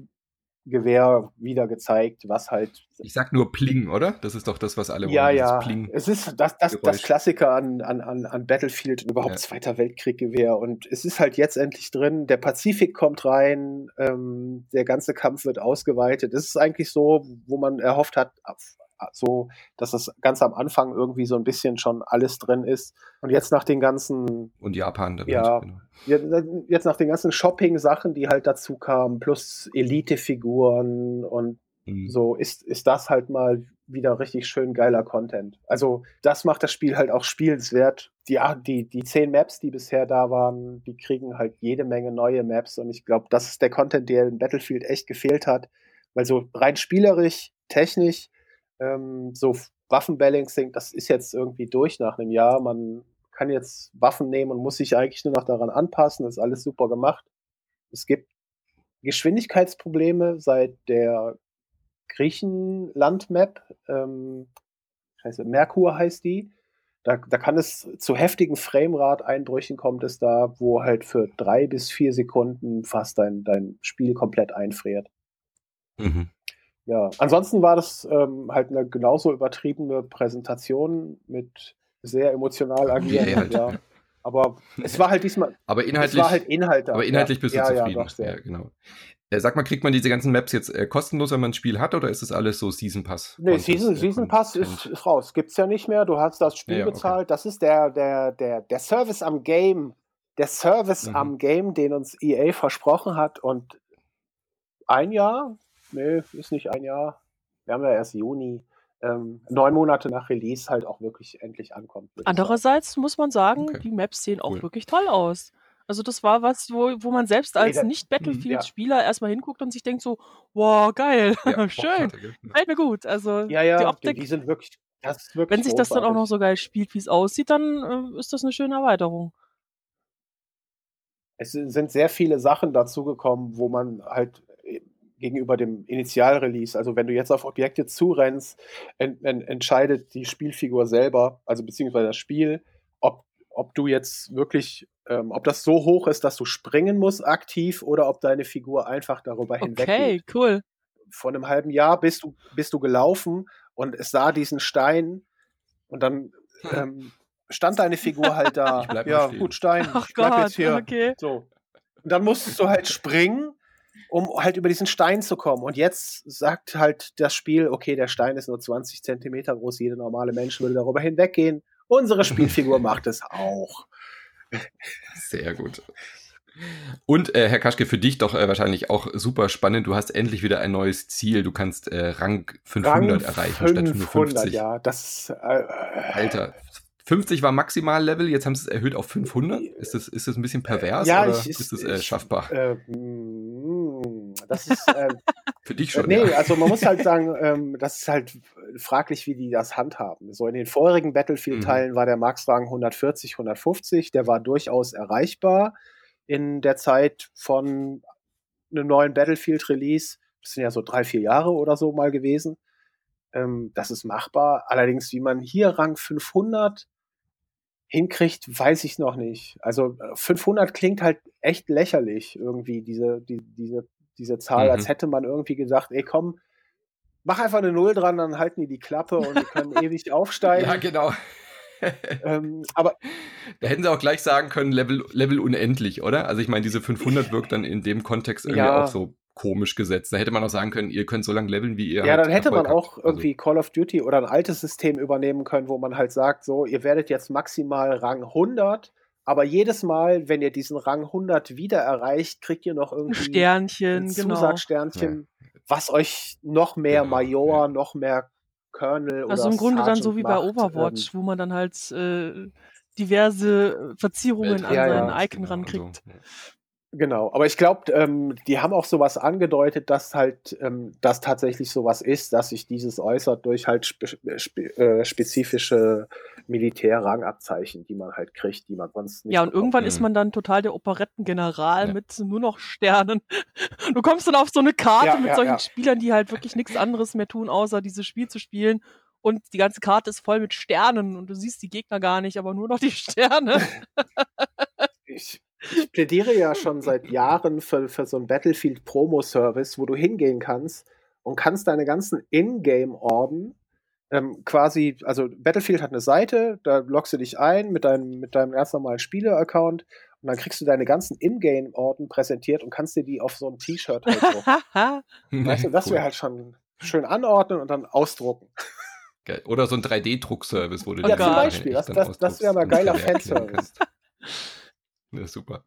Gewehr wieder gezeigt, was halt. Ich sag nur Pling, oder? Das ist doch das, was alle Ja, wollen. dieses ja. Pling. Es ist das, das, das Geräusch. Klassiker an, an, an, an Battlefield, überhaupt Ja. Zweiter Weltkrieg-Gewehr. Und es ist halt jetzt endlich drin. Der Pazifik kommt rein. Ähm, der ganze Kampf wird ausgeweitet. Es ist eigentlich so, wo man erhofft hat, so, dass das ganz am Anfang irgendwie so ein bisschen schon alles drin ist. Und jetzt nach den ganzen Und Japan dann Ja. halt, genau. Jetzt, jetzt nach den ganzen Shopping-Sachen, die halt dazu kamen, plus Elite-Figuren und Mhm. so, ist, ist das halt mal wieder richtig schön geiler Content. Also das macht das Spiel halt auch spielenswert. Die, die, die zehn Maps, die bisher da waren, die kriegen halt jede Menge neue Maps und ich glaube, das ist der Content, der in Battlefield echt gefehlt hat, weil so rein spielerisch, technisch, ähm, so Waffenbalancing, das ist jetzt irgendwie durch nach einem Jahr. Man kann jetzt Waffen nehmen und muss sich eigentlich nur noch daran anpassen. Das ist alles super gemacht. Es gibt Geschwindigkeitsprobleme seit der Griechenland-Map. Ähm, scheiße, Merkur heißt die. Da, da kann es zu heftigen Framerate-Einbrüchen kommt es da, wo halt für drei bis vier Sekunden fast dein, dein Spiel komplett einfriert. Mhm. Ja, ansonsten war das ähm, halt eine genauso übertriebene Präsentation mit sehr emotional agieren. Ja, halt, ja. ja. Aber es war halt diesmal, Aber es inhaltlich, war halt Inhalt da. aber inhaltlich ja. bist du ja, zufrieden. Ja, doch, sehr. Ja, genau. Äh, sag mal, kriegt man diese ganzen Maps jetzt äh, kostenlos, wenn man ein Spiel hat, oder ist das alles so Season Pass? Nee, Season, Season Pass ist, ist raus. Gibt's ja nicht mehr. Du hast das Spiel ja, ja, bezahlt. Okay. Das ist der, der, der, der Service am Game, der Service mhm. am Game, den uns E A versprochen hat. Und ein Jahr? Nee, ist nicht ein Jahr. Wir haben ja erst Juni. Ähm, neun Monate nach Release halt auch wirklich endlich ankommt. Andererseits muss man sagen, okay. die Maps sehen auch cool. wirklich toll aus. Also das war was, wo, wo man selbst als nee, Nicht-Battlefield-Spieler ja. erstmal hinguckt und sich denkt so, wow, geil, ja, schön, gefällt mir gut. Also ja, ja, die Optik, die, die sind wirklich, das ist wirklich wenn sich das dann auch noch so geil spielt, wie es aussieht, dann äh, ist das eine schöne Erweiterung. Es sind sehr viele Sachen dazugekommen, wo man halt gegenüber dem Initialrelease, also wenn du jetzt auf Objekte zurennst, en, en, entscheidet die Spielfigur selber, also beziehungsweise das Spiel, ob, ob du jetzt wirklich, ähm, ob das so hoch ist, dass du springen musst aktiv oder ob deine Figur einfach darüber hinweggeht. Okay, cool. Vor einem halben Jahr bist du, bist du gelaufen und es sah diesen Stein und dann ähm, stand deine Figur halt da. Ja, gut, Stein, Ach ich bleib Gott, jetzt hier. Okay. So. Und dann musstest du halt springen, um halt über diesen Stein zu kommen. Und jetzt sagt halt das Spiel, okay, der Stein ist nur zwanzig Zentimeter groß, jeder normale Mensch würde darüber hinweggehen. Unsere Spielfigur macht es auch. Sehr gut. Und äh, Herr Kaschke, für dich doch äh, wahrscheinlich auch super spannend. Du hast endlich wieder ein neues Ziel. Du kannst äh, Rang fünfhundert Rang erreichen fünfhundert, statt nur fünfzig. Ja, das äh, Alter, fünfzig war Maximallevel, jetzt haben sie es erhöht auf fünfhundert. Ist das, ist das ein bisschen pervers ja, oder ich, ist das äh, schaffbar? Äh, das ist äh, für dich schon. Nee, ja. also man muss halt sagen, ähm, das ist halt fraglich, wie die das handhaben. So in den vorherigen Battlefield-Teilen mhm. war der Max-Rang hundertvierzig, hundertfünfzig, der war durchaus erreichbar in der Zeit von einem neuen Battlefield-Release. Das sind ja so drei, vier Jahre oder so mal gewesen. Ähm, das ist machbar. Allerdings, wie man hier Rang fünfhundert hinkriegt, weiß ich noch nicht. Also fünfhundert klingt halt echt lächerlich irgendwie, diese, die, diese, diese Zahl, mhm. als hätte man irgendwie gesagt, ey komm, mach einfach eine Null dran, dann halten die die Klappe und die können ewig aufsteigen. Ja, genau. ähm, aber da hätten sie auch gleich sagen können, Level, Level unendlich, oder? Also ich meine, diese fünfhundert wirkt dann in dem Kontext irgendwie ja. auch so komisch gesetzt. Da hätte man auch sagen können, ihr könnt so lange leveln, wie ihr Ja, halt dann hätte Erfolg man auch habt. irgendwie also Call of Duty oder ein altes System übernehmen können, wo man halt sagt, so, ihr werdet jetzt maximal Rang hundert, aber jedes Mal, wenn ihr diesen Rang hundert wieder erreicht, kriegt ihr noch irgendwie Sternchen, ein genau. Zusatzsternchen, ja. was euch noch mehr genau, Major, ja. noch mehr Colonel also oder im Grunde Sergeant dann so wie macht, bei Overwatch, ähm, wo man dann halt äh, diverse Verzierungen Welt, an ja, seinen ja, Icon genau, rankriegt. so, ja. Genau, aber ich glaube, ähm, die haben auch sowas angedeutet, dass halt ähm, das tatsächlich sowas ist, dass sich dieses äußert durch halt spe spe äh, spezifische Militärrangabzeichen, die man halt kriegt, die man sonst nicht Ja, und bekommt. irgendwann Mhm. ist man dann total der Operettengeneral Ja. mit nur noch Sternen. Du kommst dann auf so eine Karte Ja, mit ja, solchen ja. Spielern, die halt wirklich nichts anderes mehr tun, außer dieses Spiel zu spielen. Und die ganze Karte ist voll mit Sternen und du siehst die Gegner gar nicht, aber nur noch die Sterne. Ich, ich plädiere ja schon seit Jahren für, für so einen Battlefield-Promo-Service, wo du hingehen kannst und kannst deine ganzen Ingame-Orden ähm, quasi, also Battlefield hat eine Seite, da loggst du dich ein mit deinem, mit deinem ganz normalen Spieler-Account und dann kriegst du deine ganzen Ingame-Orden präsentiert und kannst dir die auf so ein T-Shirt halt drucken. Weißt du, das wäre halt schon schön anordnen und dann ausdrucken. Geil. Oder so ein drei D Druck-Service, wo du Ja, die zum Sachen Beispiel. echt Das, dann das, das wäre aber ausdruckst geiler und erklären Fanservice. kannst. Ja, super.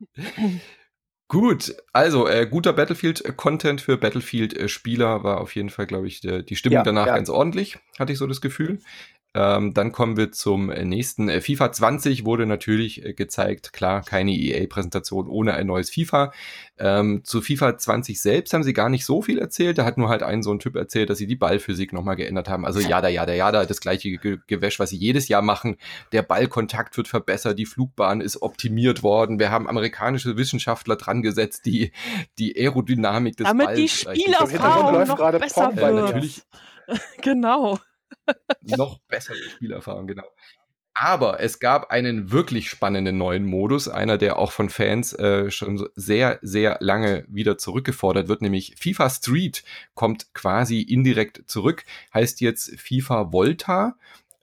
Gut, also äh, guter Battlefield-Content für Battlefield-Spieler war auf jeden Fall, glaube ich, der, die Stimmung Ja, danach ja. ganz ordentlich, hatte ich so das Gefühl. Ähm, dann kommen wir zum äh, nächsten. Äh, FIFA zwanzig wurde natürlich äh, gezeigt. Klar, keine E A-Präsentation ohne ein neues FIFA. Ähm, zu FIFA zwanzig selbst haben sie gar nicht so viel erzählt. Da hat nur halt ein so ein Typ erzählt, dass sie die Ballphysik nochmal geändert haben. Also jada, jada, jada, das gleiche Ge Gewäsch, was sie jedes Jahr machen. Der Ballkontakt wird verbessert, die Flugbahn ist optimiert worden. Wir haben amerikanische Wissenschaftler dran gesetzt, die die Aerodynamik des Damit Balls... die Spielerfahrung läuft noch gerade besser Pong, weil wird. natürlich Genau. noch bessere Spielerfahrung, genau. Aber es gab einen wirklich spannenden neuen Modus, einer, der auch von Fans äh, schon sehr, sehr lange wieder zurückgefordert wird, nämlich FIFA Street kommt quasi indirekt zurück, heißt jetzt FIFA Volta.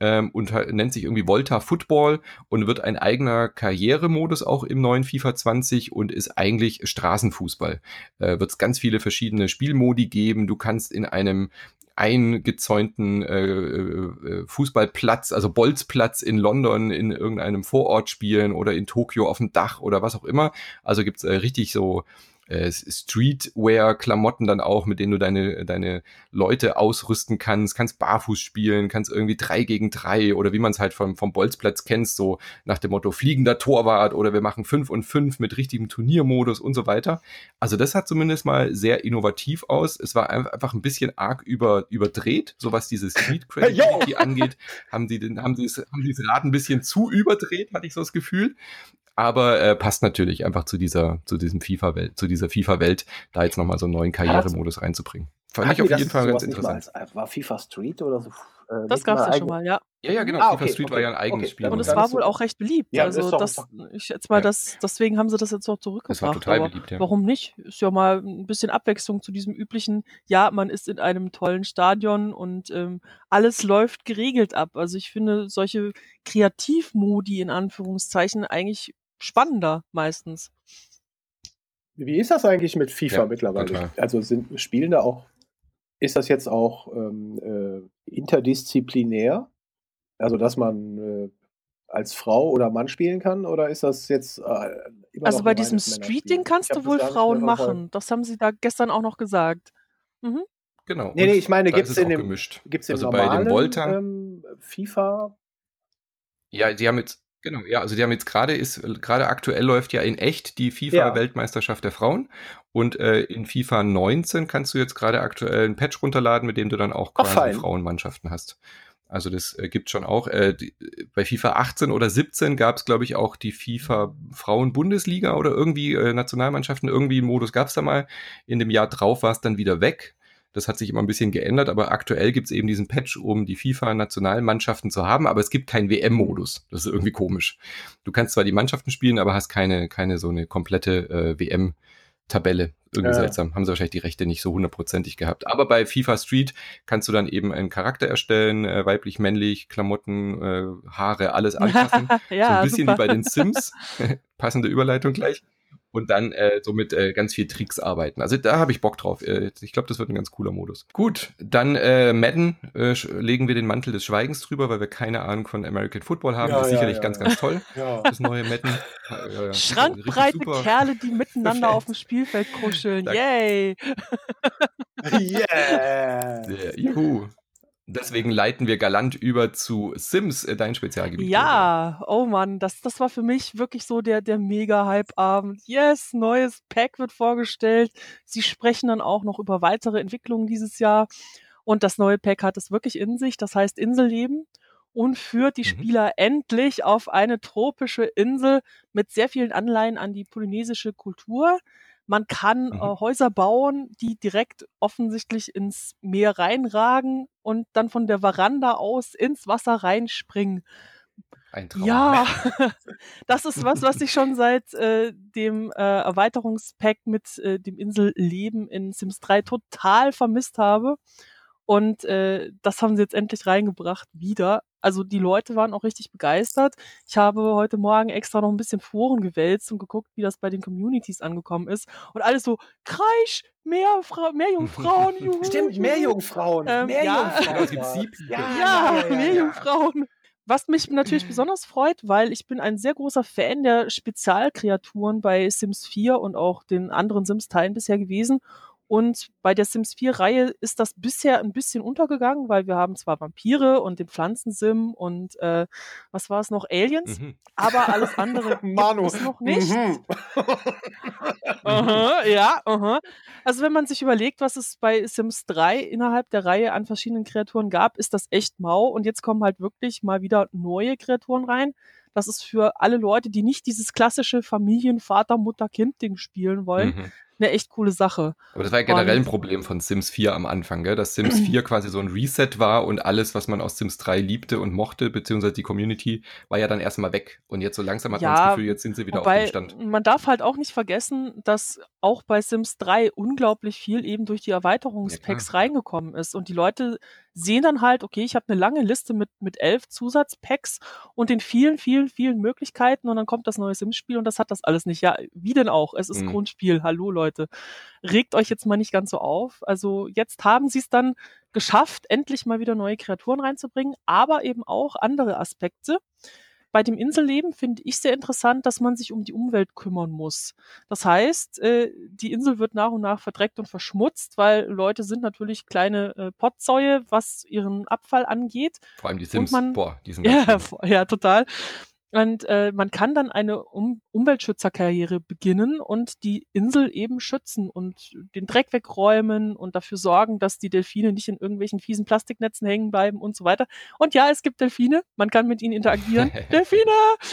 ähm, und nennt sich irgendwie Volta Football und wird ein eigener Karrieremodus auch im neuen FIFA zwanzig und ist eigentlich Straßenfußball. Äh, wird es ganz viele verschiedene Spielmodi geben. Du kannst in einem eingezäunten äh, Fußballplatz, also Bolzplatz in London in irgendeinem Vorort spielen oder in Tokio auf dem Dach oder was auch immer. Also gibt's äh, richtig so äh, Streetwear-Klamotten dann auch, mit denen du deine deine Leute ausrüsten kannst, kannst barfuß spielen, kannst irgendwie drei gegen drei oder wie man es halt vom, vom Bolzplatz kennst, so nach dem Motto fliegender Torwart oder wir machen fünf und fünf mit richtigem Turniermodus und so weiter. Also das hat zumindest mal sehr innovativ aus. Es war einfach ein bisschen arg über, überdreht, so was diese Street Credibility angeht. Haben sie den, haben sie es, haben sie das Rad ein bisschen zu überdreht, hatte ich so das Gefühl. Aber äh, passt natürlich einfach zu dieser, zu diesem FIFA-Welt, zu dieser FIFA-Welt, da jetzt nochmal so einen neuen Karrieremodus reinzubringen. Fand ich auf jeden Fall ganz interessant. Als, war FIFA Street oder so? Äh, das gab's ja schon mal, ja. Ja, ja, genau. Ah, FIFA okay, Street okay, war ja ein eigenes okay. Spiel. Und es war wohl auch recht beliebt. Ja, also doch, das, doch. ich schätze mal, Ja. das, deswegen haben sie das jetzt auch zurückgebracht. Das war total aber beliebt, ja. warum nicht? Ist ja mal ein bisschen Abwechslung zu diesem üblichen, ja, man ist in einem tollen Stadion und ähm, alles läuft geregelt ab. Also ich finde solche Kreativmodi in Anführungszeichen eigentlich spannender meistens. Wie ist das eigentlich mit FIFA Ja, mittlerweile? total. Also sind spielen da auch, ist das jetzt auch ähm, äh, interdisziplinär? Also dass man äh, als Frau oder Mann spielen kann? Oder ist das jetzt äh, immer Also noch bei ein diesem reines Männerspiel? Streeting kannst Ich du hab wohl das gar nicht Frauen mehr verfolgt. machen. Das haben sie da gestern auch noch gesagt. Mhm. Genau. Nee, Und nee, ich meine, da gibt's ist es in auch dem, gemischt. gibt's im Also bei dem normalen Volta, ähm, FIFA? ja, die haben jetzt, genau, ja, also die haben jetzt gerade ist, gerade aktuell läuft ja in echt die Ja. FIFA-Weltmeisterschaft der Frauen und äh, in FIFA neunzehn kannst du jetzt gerade aktuell ein Patch runterladen, mit dem du dann auch Ach, quasi fein. Frauenmannschaften hast. Also das äh, gibt schon auch. Äh, die, bei FIFA achtzehn oder siebzehn gab es, glaube ich, auch die FIFA Frauen-Bundesliga oder irgendwie äh, Nationalmannschaften. Irgendwie einen Modus gab es da mal. In dem Jahr drauf war es dann wieder weg. Das hat sich immer ein bisschen geändert, aber aktuell gibt es eben diesen Patch, um die FIFA-Nationalmannschaften zu haben, aber es gibt keinen W M-Modus. Das ist irgendwie komisch. Du kannst zwar die Mannschaften spielen, aber hast keine, keine so eine komplette äh, W M-Tabelle. Irgendwie Ja. seltsam. Haben sie wahrscheinlich die Rechte nicht so hundertprozentig gehabt. Aber bei FIFA Street kannst du dann eben einen Charakter erstellen, äh, weiblich, männlich, Klamotten, äh, Haare, alles anpassen. Ja, so ein bisschen super. wie bei den Sims. Passende Überleitung gleich. Und dann äh, so mit äh, ganz viel Tricks arbeiten. Also da habe ich Bock drauf. Äh, ich glaube, das wird ein ganz cooler Modus. Gut, dann äh, Madden äh, sch- legen wir den Mantel des Schweigens drüber, weil wir keine Ahnung von American Football haben. Ja, ist ja, sicherlich ja, ganz, ja. ganz toll, Ja. das neue Madden. Ja, ja, ja, Schrankbreite richtig super. Kerle, die miteinander Fans. auf dem Spielfeld kuscheln. Da- Yay! Yeah. Äh, juhu. Deswegen leiten wir galant über zu Sims, äh, dein Spezialgebiet. Ja, oh Mann, das, das war für mich wirklich so der, der Mega-Hype-Abend. Yes, neues Pack wird vorgestellt. Sie sprechen dann auch noch über weitere Entwicklungen dieses Jahr. Und das neue Pack hat es wirklich in sich. Das heißt Inselleben und führt die Mhm. Spieler endlich auf eine tropische Insel mit sehr vielen Anleihen an die polynesische Kultur. Man kann Mhm. äh, Häuser bauen, die direkt offensichtlich ins Meer reinragen und dann von der Veranda aus ins Wasser reinspringen. Ein Traum. Ja, das ist was, was ich schon seit äh, dem äh, Erweiterungspack mit äh, dem Inselleben in Sims drei total vermisst habe. Und äh, das haben sie jetzt endlich reingebracht wieder. Also die Leute waren auch richtig begeistert. Ich habe heute Morgen extra noch ein bisschen Foren gewälzt und geguckt, wie das bei den Communities angekommen ist. Und alles so, Kreisch, mehr, Fra mehr Jungfrauen, juhu, Stimmt, juhu. mehr Jungfrauen. Ähm, mehr ja. Jungfrauen. Genau, es gibt war's. sieben. Ja, Ja, ja, ja, ja, mehr ja. Jungfrauen. Was mich natürlich besonders freut, weil ich bin ein sehr großer Fan der Spezialkreaturen bei Sims vier und auch den anderen Sims-Teilen bisher gewesen. Und bei der Sims vier Reihe ist das bisher ein bisschen untergegangen, weil wir haben zwar Vampire und den Pflanzensim und äh, was war es noch, Aliens, Mhm. aber alles andere Manu. gibt es noch nicht. Mhm. Aha, ja, aha. Also wenn man sich überlegt, was es bei Sims drei innerhalb der Reihe an verschiedenen Kreaturen gab, ist das echt mau. Und jetzt kommen halt wirklich mal wieder neue Kreaturen rein. Das ist für alle Leute, die nicht dieses klassische Familien-Vater-Mutter-Kind-Ding spielen wollen, Mhm. eine echt coole Sache. Aber das war ja generell Und ein Problem von Sims vier am Anfang, gell? Dass Sims vier quasi so ein Reset war und alles, was man aus Sims drei liebte und mochte, beziehungsweise die Community, war ja dann erstmal weg. Und jetzt so langsam hat man das ja, Gefühl, jetzt sind sie wieder auf dem wobei Stand. man darf halt auch nicht vergessen, dass auch bei Sims drei unglaublich viel eben durch die Ja, Erweiterungspacks klar. reingekommen ist. Und die Leute sehen dann halt, okay, ich habe eine lange Liste mit, mit elf Zusatzpacks und den vielen, vielen, vielen Möglichkeiten und dann kommt das neue Sims-Spiel und das hat das alles nicht. Ja, wie denn auch? Es ist Mhm. Grundspiel. Hallo Leute. Regt euch jetzt mal nicht ganz so auf. Also jetzt haben sie es dann geschafft, endlich mal wieder neue Kreaturen reinzubringen, aber eben auch andere Aspekte. Bei dem Inselleben finde ich sehr interessant, dass man sich um die Umwelt kümmern muss. Das heißt, äh, die Insel wird nach und nach verdreckt und verschmutzt, weil Leute sind natürlich kleine äh, Pottsäue, was ihren Abfall angeht. Vor allem die Und Sims, man, boah, die sind ganz ja, schlimm. vo- ja, total. Und äh, man kann dann eine um Umweltschützerkarriere beginnen und die Insel eben schützen und den Dreck wegräumen und dafür sorgen, dass die Delfine nicht in irgendwelchen fiesen Plastiknetzen hängen bleiben und so weiter. Und ja, es gibt Delfine, man kann mit ihnen interagieren. Delfine!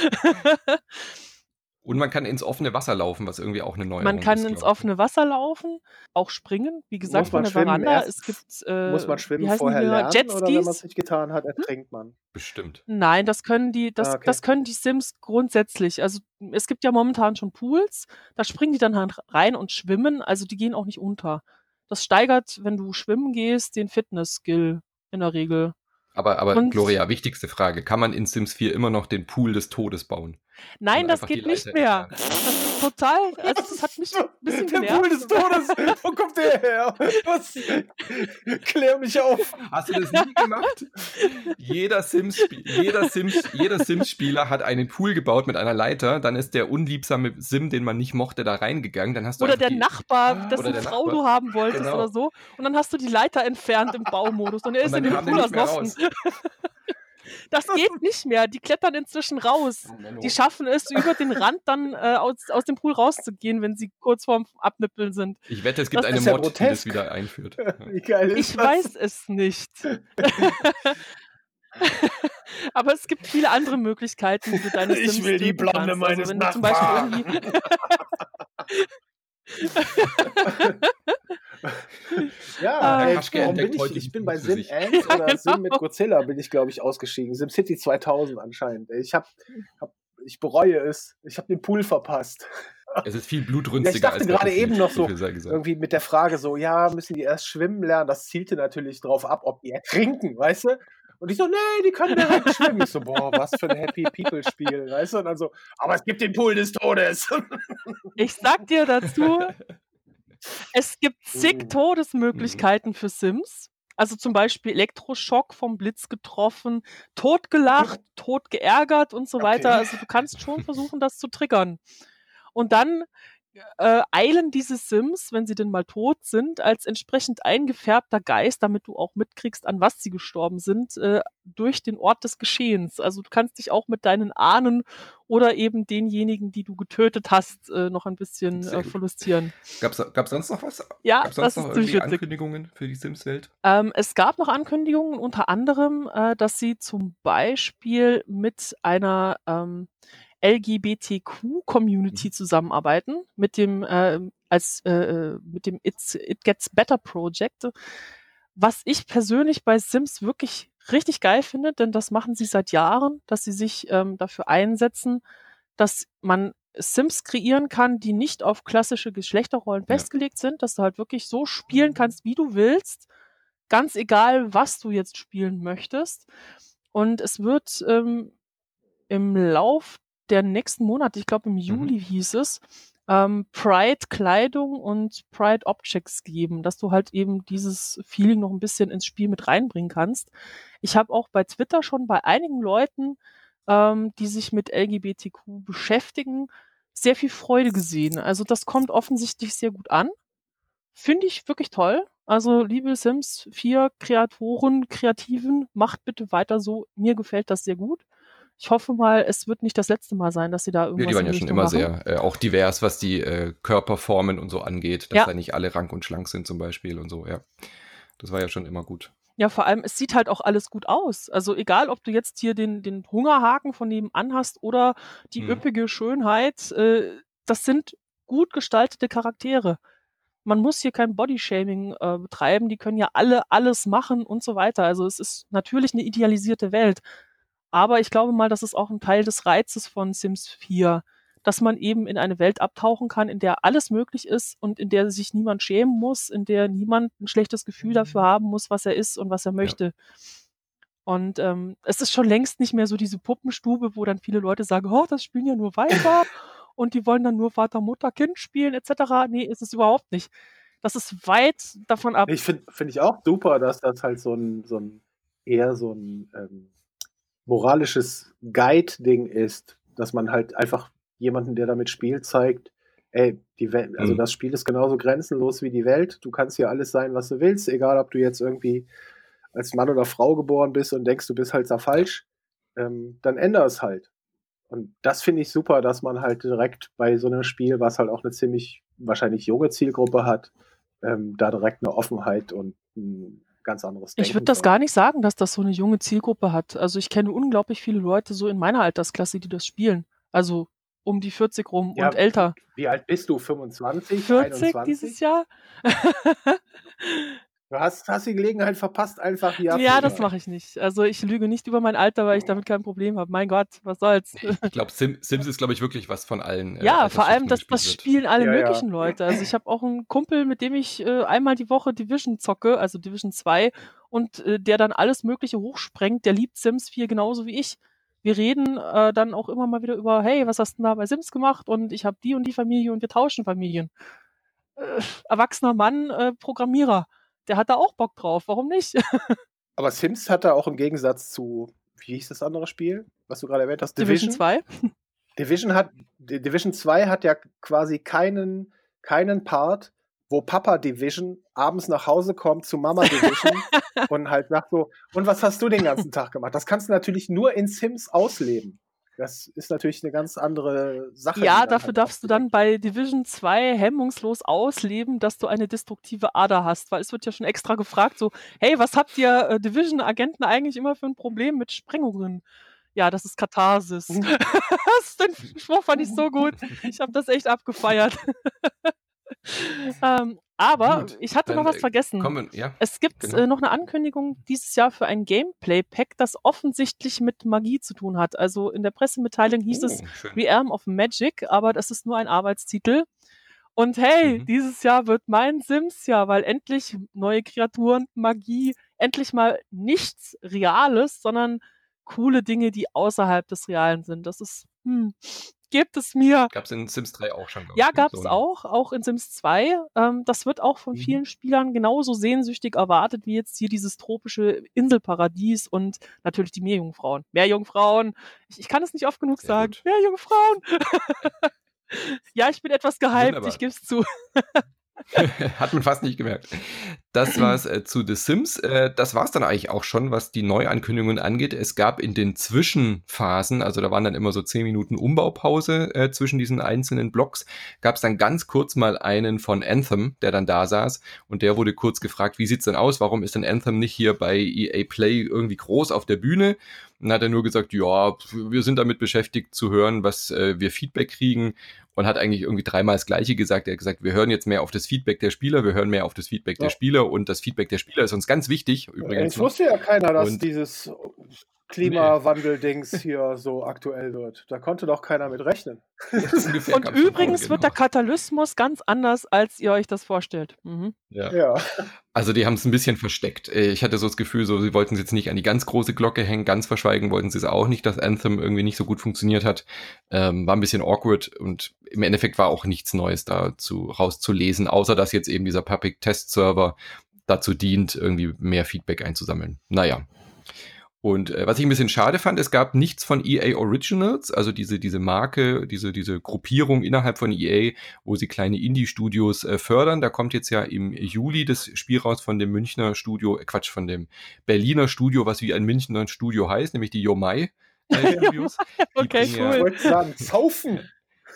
Und man kann ins offene Wasser laufen, was irgendwie auch eine Neuerung Man kann ist, ins glaube ich. offene Wasser laufen, auch springen. Wie gesagt, Muss von man der schwimmen Veranda. erst, Es gibt, muss äh, man wie schwimmen heißen die vorher Dinger? lernen oder wenn man es Jetskis. nicht getan hat, Hm? ertrinkt man? Bestimmt. Nein, das können die, Ah, das, okay. das können die Sims grundsätzlich. Also es gibt ja momentan schon Pools, da springen die dann halt rein und schwimmen, also die gehen auch nicht unter. Das steigert, wenn du schwimmen gehst, den Fitness-Skill in der Regel. Aber, aber Und Gloria, wichtigste Frage. Kann man in Sims vier immer noch den Pool des Todes bauen? nein, Und das einfach die geht nicht Leiter mehr. entfernen? Das ist total, also das hat mich ein bisschen Der Pool des genervt. Todes, wo kommt der her? Was? Klär mich auf. Hast du das nie gemacht? Jeder Sims-Spie- jeder Sims, jeder Sims-Spieler hat einen Pool gebaut mit einer Leiter, dann ist der unliebsame Sim, den man nicht mochte, da reingegangen, dann hast du Oder einfach der die, Nachbar, dessen oder der Frau Nachbar. du haben wolltest Genau. oder so. Und dann hast du die Leiter entfernt im Baumodus und er Und ist dann in den kam der Pool nicht mehr ersoffen. raus. Das geht nicht mehr. Die klettern inzwischen raus. Oh, Menno. Die schaffen es, über den Rand dann äh, aus, aus dem Pool rauszugehen, wenn sie kurz vorm Abnippeln sind. Ich wette, es gibt Das eine ist ja Mod, die das grotesk. wieder einführt. Ja. Wie geil ist Ich das? weiß es nicht. Aber es gibt viele andere Möglichkeiten, wie du deine Sims Ich will die töten Blonde kannst. Also meines wenn du zum Beispiel irgendwie Ja, Ah, ey, Kaschke warum entdeckt bin ich? heute Ich die bin Blut bei für Sim sich. Ants Ja, oder Sim mit genau. Godzilla bin ich, glaube ich, ausgestiegen. SimCity zweitausend anscheinend. Ich hab, hab, ich bereue es. Ich habe den Pool verpasst. Es ist viel Ja, ich blutrünstiger dachte als gerade Battlefield, eben noch so so, viel sei gesagt. irgendwie mit der Frage so, ja, müssen die erst schwimmen lernen? Das zielte natürlich drauf ab, ob die ertrinken, weißt du? Und ich so, nee, die können direkt schwimmen. Ich so, boah, was für ein Happy People-Spiel, weißt du? Und dann so, aber es gibt den Pool des Todes. Ich sag dir dazu, es gibt zig Mhm. Todesmöglichkeiten für Sims. Also zum Beispiel Elektroschock vom Blitz getroffen, totgelacht, totgeärgert und so weiter. Okay. Also du kannst schon versuchen, das zu triggern. Und dann äh, eilen diese Sims, wenn sie denn mal tot sind, als entsprechend eingefärbter Geist, damit du auch mitkriegst, an was sie gestorben sind, äh, durch den Ort des Geschehens. Also du kannst dich auch mit deinen Ahnen oder eben denjenigen, die du getötet hast, äh, noch ein bisschen Sehr äh, gut. verlustieren. Gab's, gab's sonst noch was? Ja, Gab's sonst das noch ist ziemlich irgendwie witzig. Ankündigungen für die Sims-Welt? Ähm, es gab noch Ankündigungen, unter anderem, äh, dass sie zum Beispiel mit einer ähm, L G B T Q-Community Mhm. zusammenarbeiten, mit dem, äh, als, äh, äh, mit dem It's, It Gets Better Project, was ich persönlich bei Sims wirklich richtig geil finde, denn das machen sie seit Jahren, dass sie sich ähm, dafür einsetzen, dass man Sims kreieren kann, die nicht auf klassische Geschlechterrollen Ja. festgelegt sind, dass du halt wirklich so spielen kannst, wie du willst, ganz egal, was du jetzt spielen möchtest. Und es wird ähm, im Lauf der nächsten Monate, ich glaube im Juli Mhm. hieß es, ähm, Pride-Kleidung und Pride-Objects geben, dass du halt eben dieses Feeling noch ein bisschen ins Spiel mit reinbringen kannst. Ich habe auch bei Twitter schon bei einigen Leuten, ähm, die sich mit L G B T Q beschäftigen, sehr viel Freude gesehen. Also das kommt offensichtlich sehr gut an. Finde ich wirklich toll. Also, liebe Sims vier Kreatoren, Kreativen, macht bitte weiter so. Mir gefällt das sehr gut. Ich hoffe mal, es wird nicht das letzte Mal sein, dass sie da Ja, die irgendwas waren in ja die schon Richtung immer machen. sehr äh, auch divers, was die äh, Körperformen und so angeht, dass Ja. da nicht alle rank und schlank sind zum Beispiel und so, ja. Das war ja schon immer gut. Ja, vor allem, es sieht halt auch alles gut aus. Also egal, ob du jetzt hier den, den Hungerhaken von nebenan hast oder die Mhm. üppige Schönheit, äh, das sind gut gestaltete Charaktere. Man muss hier kein Bodyshaming äh, betreiben, die können ja alle alles machen und so weiter. Also es ist natürlich eine idealisierte Welt. Aber ich glaube mal, das ist auch ein Teil des Reizes von Sims vier, dass man eben in eine Welt abtauchen kann, in der alles möglich ist und in der sich niemand schämen muss, in der niemand ein schlechtes Gefühl dafür haben muss, was er ist und was er möchte. Ja. Und ähm, es ist schon längst nicht mehr so diese Puppenstube, wo dann viele Leute sagen, oh, das spielen ja nur Weiber und die wollen dann nur Vater, Mutter, Kind spielen et cetera. Nee, ist es überhaupt nicht. Das ist weit davon ab. Ich finde find ich auch super, dass das halt so ein, so ein eher so ein ähm, moralisches Guide-Ding ist, dass man halt einfach jemanden, der damit spielt, zeigt, ey, die Welt, also mhm. das Spiel ist genauso grenzenlos wie die Welt. Du kannst hier alles sein, was du willst, egal ob du jetzt irgendwie als Mann oder Frau geboren bist und denkst, du bist halt da falsch, ähm, dann änder es halt. Und das finde ich super, dass man halt direkt bei so einem Spiel, was halt auch eine ziemlich wahrscheinlich junge Zielgruppe hat, ähm, da direkt eine Offenheit und ein ganz anderes Denken. Ich würde das gar nicht sagen, dass das so eine junge Zielgruppe hat. Also ich kenne unglaublich viele Leute so in meiner Altersklasse, die das spielen. Also um die vierzig rum ja, und älter. Wie alt bist du? fünfundzwanzig? vierzig einundzwanzig? Dieses Jahr? Du hast, hast die Gelegenheit verpasst, einfach ja. Ja, das mache ich nicht. Also ich lüge nicht über mein Alter, weil ich damit kein Problem habe. Mein Gott, was soll's. Ich glaube, Sim, Sims ist, glaube ich, wirklich was von allen. Äh, ja, vor allem, das, das spielen alle ja, möglichen ja. Leute. Also ich habe auch einen Kumpel, mit dem ich äh, einmal die Woche Division zocke, also Division zwei, und äh, der dann alles Mögliche hochsprengt. Der liebt Sims vier genauso wie ich. Wir reden äh, dann auch immer mal wieder über, hey, was hast du denn da bei Sims gemacht? Und ich habe die und die Familie und wir tauschen Familien. Äh, erwachsener Mann, äh, Programmierer. Der hat da auch Bock drauf, warum nicht? Aber Sims hat da auch im Gegensatz zu, wie hieß das andere Spiel, was du gerade erwähnt hast? Division zwei. Division hat, Division zwei hat ja quasi keinen, keinen Part, wo Papa Division abends nach Hause kommt zu Mama Division und halt sagt so, und was hast du den ganzen Tag gemacht? Das kannst du natürlich nur in Sims ausleben. Das ist natürlich eine ganz andere Sache. Ja, dafür halt darfst du dann bei Division zwei hemmungslos ausleben, dass du eine destruktive Ader hast, weil es wird ja schon extra gefragt, so, hey, was habt ihr äh, Division-Agenten eigentlich immer für ein Problem mit Sprengungen? Ja, das ist Katharsis. Den Spruch fand ich so gut. Ich habe das echt abgefeiert. ähm, aber Gut, ich hatte noch was vergessen. Kommen, ja, es gibt genau. äh, noch eine Ankündigung dieses Jahr für ein Gameplay-Pack, das offensichtlich mit Magie zu tun hat. Also in der Pressemitteilung hieß oh, es schön. Realm of Magic, aber das ist nur ein Arbeitstitel. Und hey, mhm. dieses Jahr wird mein Sims-Jahr, weil endlich neue Kreaturen, Magie, endlich mal nichts Reales, sondern coole Dinge, die außerhalb des Realen sind. Das ist, hm, gebt es mir. Gab es in Sims drei auch schon? Ja, gab es so auch, auch in Sims zwei. Ähm, das wird auch von mhm. vielen Spielern genauso sehnsüchtig erwartet, wie jetzt hier dieses tropische Inselparadies und natürlich die Meerjungfrauen. Meerjungfrauen, ich, ich kann es nicht oft genug Sehr sagen. Gut. Meerjungfrauen! Ja, ich bin etwas gehypt, Wunderbar. Ich gebe es zu. Hat man fast nicht gemerkt. Das war's äh, zu The Sims. Äh, das war's dann eigentlich auch schon, was die Neuankündigungen angeht. Es gab in den Zwischenphasen, also da waren dann immer so zehn Minuten Umbaupause äh, zwischen diesen einzelnen Blocks, gab es dann ganz kurz mal einen von Anthem, der dann da saß und der wurde kurz gefragt, wie sieht's denn aus? Warum ist denn Anthem nicht hier bei E A Play irgendwie groß auf der Bühne? Und dann hat er nur gesagt, ja, wir sind damit beschäftigt zu hören, was äh, wir Feedback kriegen und hat eigentlich irgendwie dreimal das Gleiche gesagt. Er hat gesagt, wir hören jetzt mehr auf das Feedback der Spieler, wir hören mehr auf das Feedback ja. der Spieler und das Feedback der Spieler ist uns ganz wichtig. Übrigens. Es wusste ja keiner, dass und dieses Klimawandel-Dings nee. hier so aktuell wird. Da konnte doch keiner mit rechnen. Und übrigens wird der Katalysmus ganz anders, als ihr euch das vorstellt. Mhm. Ja. ja. Also die haben es ein bisschen versteckt. Ich hatte so das Gefühl, so sie wollten es jetzt nicht an die ganz große Glocke hängen, ganz verschweigen wollten sie es auch nicht, dass Anthem irgendwie nicht so gut funktioniert hat. Ähm, war ein bisschen awkward und im Endeffekt war auch nichts Neues dazu rauszulesen, außer dass jetzt eben dieser Public Test Server dazu dient, irgendwie mehr Feedback einzusammeln. Naja. Und äh, was ich ein bisschen schade fand, es gab nichts von E A Originals, also diese diese Marke, diese diese Gruppierung innerhalb von E A, wo sie kleine Indie-Studios äh, fördern. Da kommt jetzt ja im Juli das Spiel raus von dem Münchner Studio, äh, Quatsch, von dem Berliner Studio, was wie ein Münchner Studio heißt, nämlich die Yomai äh, Studios. Okay, die cool. Ich wollte sagen, Zaufen!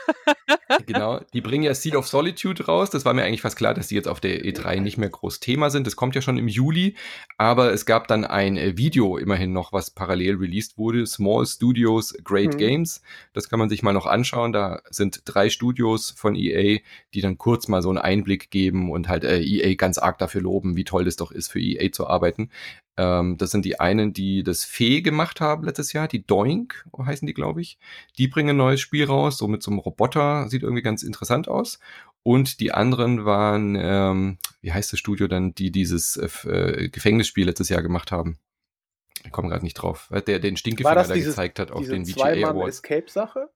Genau, die bringen ja Seal of Solitude raus. Das war mir eigentlich fast klar, dass die jetzt auf der E drei nicht mehr groß Thema sind. Das kommt ja schon im Juli, aber es gab dann ein Video immerhin noch, was parallel released wurde. Small Studios, Great mhm. Games. Das kann man sich mal noch anschauen. Da sind drei Studios von E A, die dann kurz mal so einen Einblick geben und halt äh, E A ganz arg dafür loben, wie toll das doch ist, für E A zu arbeiten. Ähm, das sind die einen, die das Fee gemacht haben letztes Jahr, die Doink heißen die, glaube ich. Die bringen ein neues Spiel raus, so mit so einem Roboter, sieht irgendwie ganz interessant aus. Und die anderen waren, ähm, wie heißt das Studio dann, die dieses äh, Gefängnisspiel letztes Jahr gemacht haben? Ich komme gerade nicht drauf. Der den Stinkefinger da dieses, gezeigt hat auf den V G A Awards. Escape-Sache?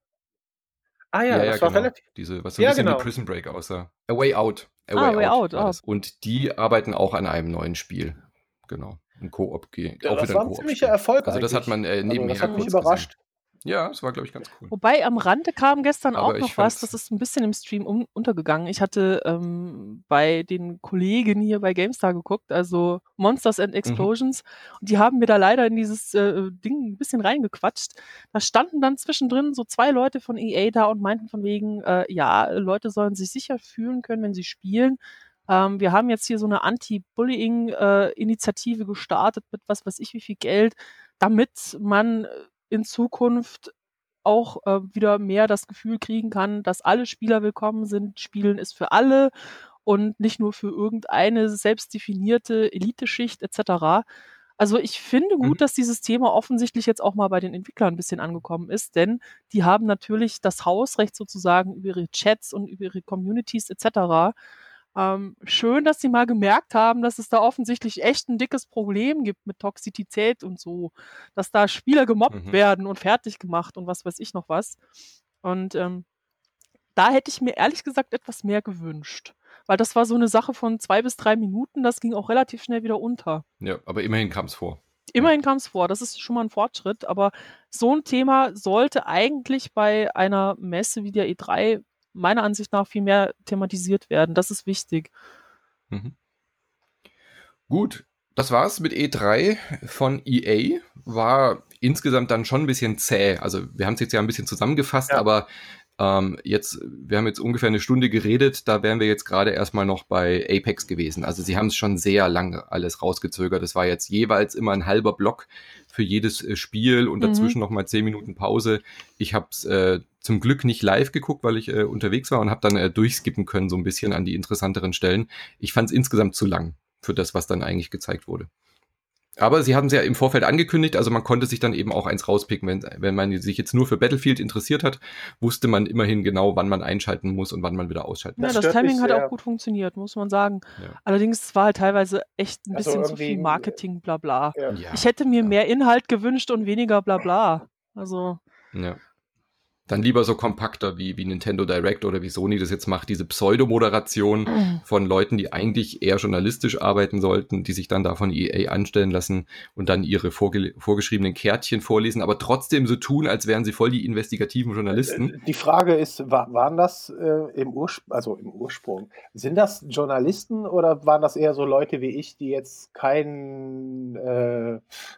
Ah ja, ja, das ja, war genau. relativ... Diese, was so ein ja, bisschen genau. wie Prison Break aussah. A Way Out. A ah, Way, Way Out. out oh. Und die arbeiten auch an einem neuen Spiel. Genau. Ein Koop gehen. Ja, das war ein ziemlicher Erfolg. Also das hat man äh, nebenher also, das hat mich überrascht. Gesehen. Ja, das war, glaube ich, ganz cool. Wobei am Rande kam gestern Aber auch noch was, das ist ein bisschen im Stream un- untergegangen. Ich hatte ähm, bei den Kollegen hier bei GameStar geguckt, also Monsters and Explosions, mhm. und die haben mir da leider in dieses äh, Ding ein bisschen reingequatscht. Da standen dann zwischendrin so zwei Leute von E A da und meinten von wegen, äh, ja, Leute sollen sich sicher fühlen können, wenn sie spielen. Ähm, wir haben jetzt hier so eine Anti-Bullying-Initiative äh, gestartet mit was weiß ich wie viel Geld, damit man in Zukunft auch äh, wieder mehr das Gefühl kriegen kann, dass alle Spieler willkommen sind. Spielen ist für alle und nicht nur für irgendeine selbstdefinierte Eliteschicht et cetera. Also ich finde gut, mhm. dass dieses Thema offensichtlich jetzt auch mal bei den Entwicklern ein bisschen angekommen ist, denn die haben natürlich das Hausrecht sozusagen über ihre Chats und über ihre Communities et cetera. Ähm, schön, dass sie mal gemerkt haben, dass es da offensichtlich echt ein dickes Problem gibt mit Toxizität und so, dass da Spieler gemobbt mhm. werden und fertig gemacht und was weiß ich noch was. Und ähm, da hätte ich mir ehrlich gesagt etwas mehr gewünscht, weil das war so eine Sache von zwei bis drei Minuten, das ging auch relativ schnell wieder unter. Ja, aber immerhin kam es vor. Immerhin kam es vor, das ist schon mal ein Fortschritt, aber so ein Thema sollte eigentlich bei einer Messe wie der E drei meiner Ansicht nach viel mehr thematisiert werden. Das ist wichtig. Mhm. Gut, das war's mit E drei von E A. War insgesamt dann schon ein bisschen zäh. Also wir haben es jetzt ja ein bisschen zusammengefasst, ja. aber ähm, jetzt, wir haben jetzt ungefähr eine Stunde geredet, da wären wir jetzt gerade erstmal noch bei Apex gewesen. Also sie haben es schon sehr lange alles rausgezögert. Das war jetzt jeweils immer ein halber Block für jedes äh, Spiel und dazwischen mhm. noch mal zehn Minuten Pause. Ich habe es äh, zum Glück nicht live geguckt, weil ich äh, unterwegs war und habe dann äh, durchskippen können so ein bisschen an die interessanteren Stellen. Ich fand es insgesamt zu lang für das, was dann eigentlich gezeigt wurde. Aber sie haben es ja im Vorfeld angekündigt, also man konnte sich dann eben auch eins rauspicken. Wenn, wenn man sich jetzt nur für Battlefield interessiert hat, wusste man immerhin genau, wann man einschalten muss und wann man wieder ausschalten muss. Ja, das Timing hat auch gut funktioniert, muss man sagen. Ja. Allerdings war halt teilweise echt ein bisschen also zu viel Marketing, bla bla. Ja. Ich hätte mir ja. mehr Inhalt gewünscht und weniger bla bla. Also... Ja. Dann lieber so kompakter wie, wie Nintendo Direct oder wie Sony das jetzt macht, diese Pseudomoderation mhm. von Leuten, die eigentlich eher journalistisch arbeiten sollten, die sich dann da von E A anstellen lassen und dann ihre vorge- vorgeschriebenen Kärtchen vorlesen, aber trotzdem so tun, als wären sie voll die investigativen Journalisten. Die Frage ist, war, waren das äh, im, Urspr- also im Ursprung, sind das Journalisten oder waren das eher so Leute wie ich, die jetzt keinen äh,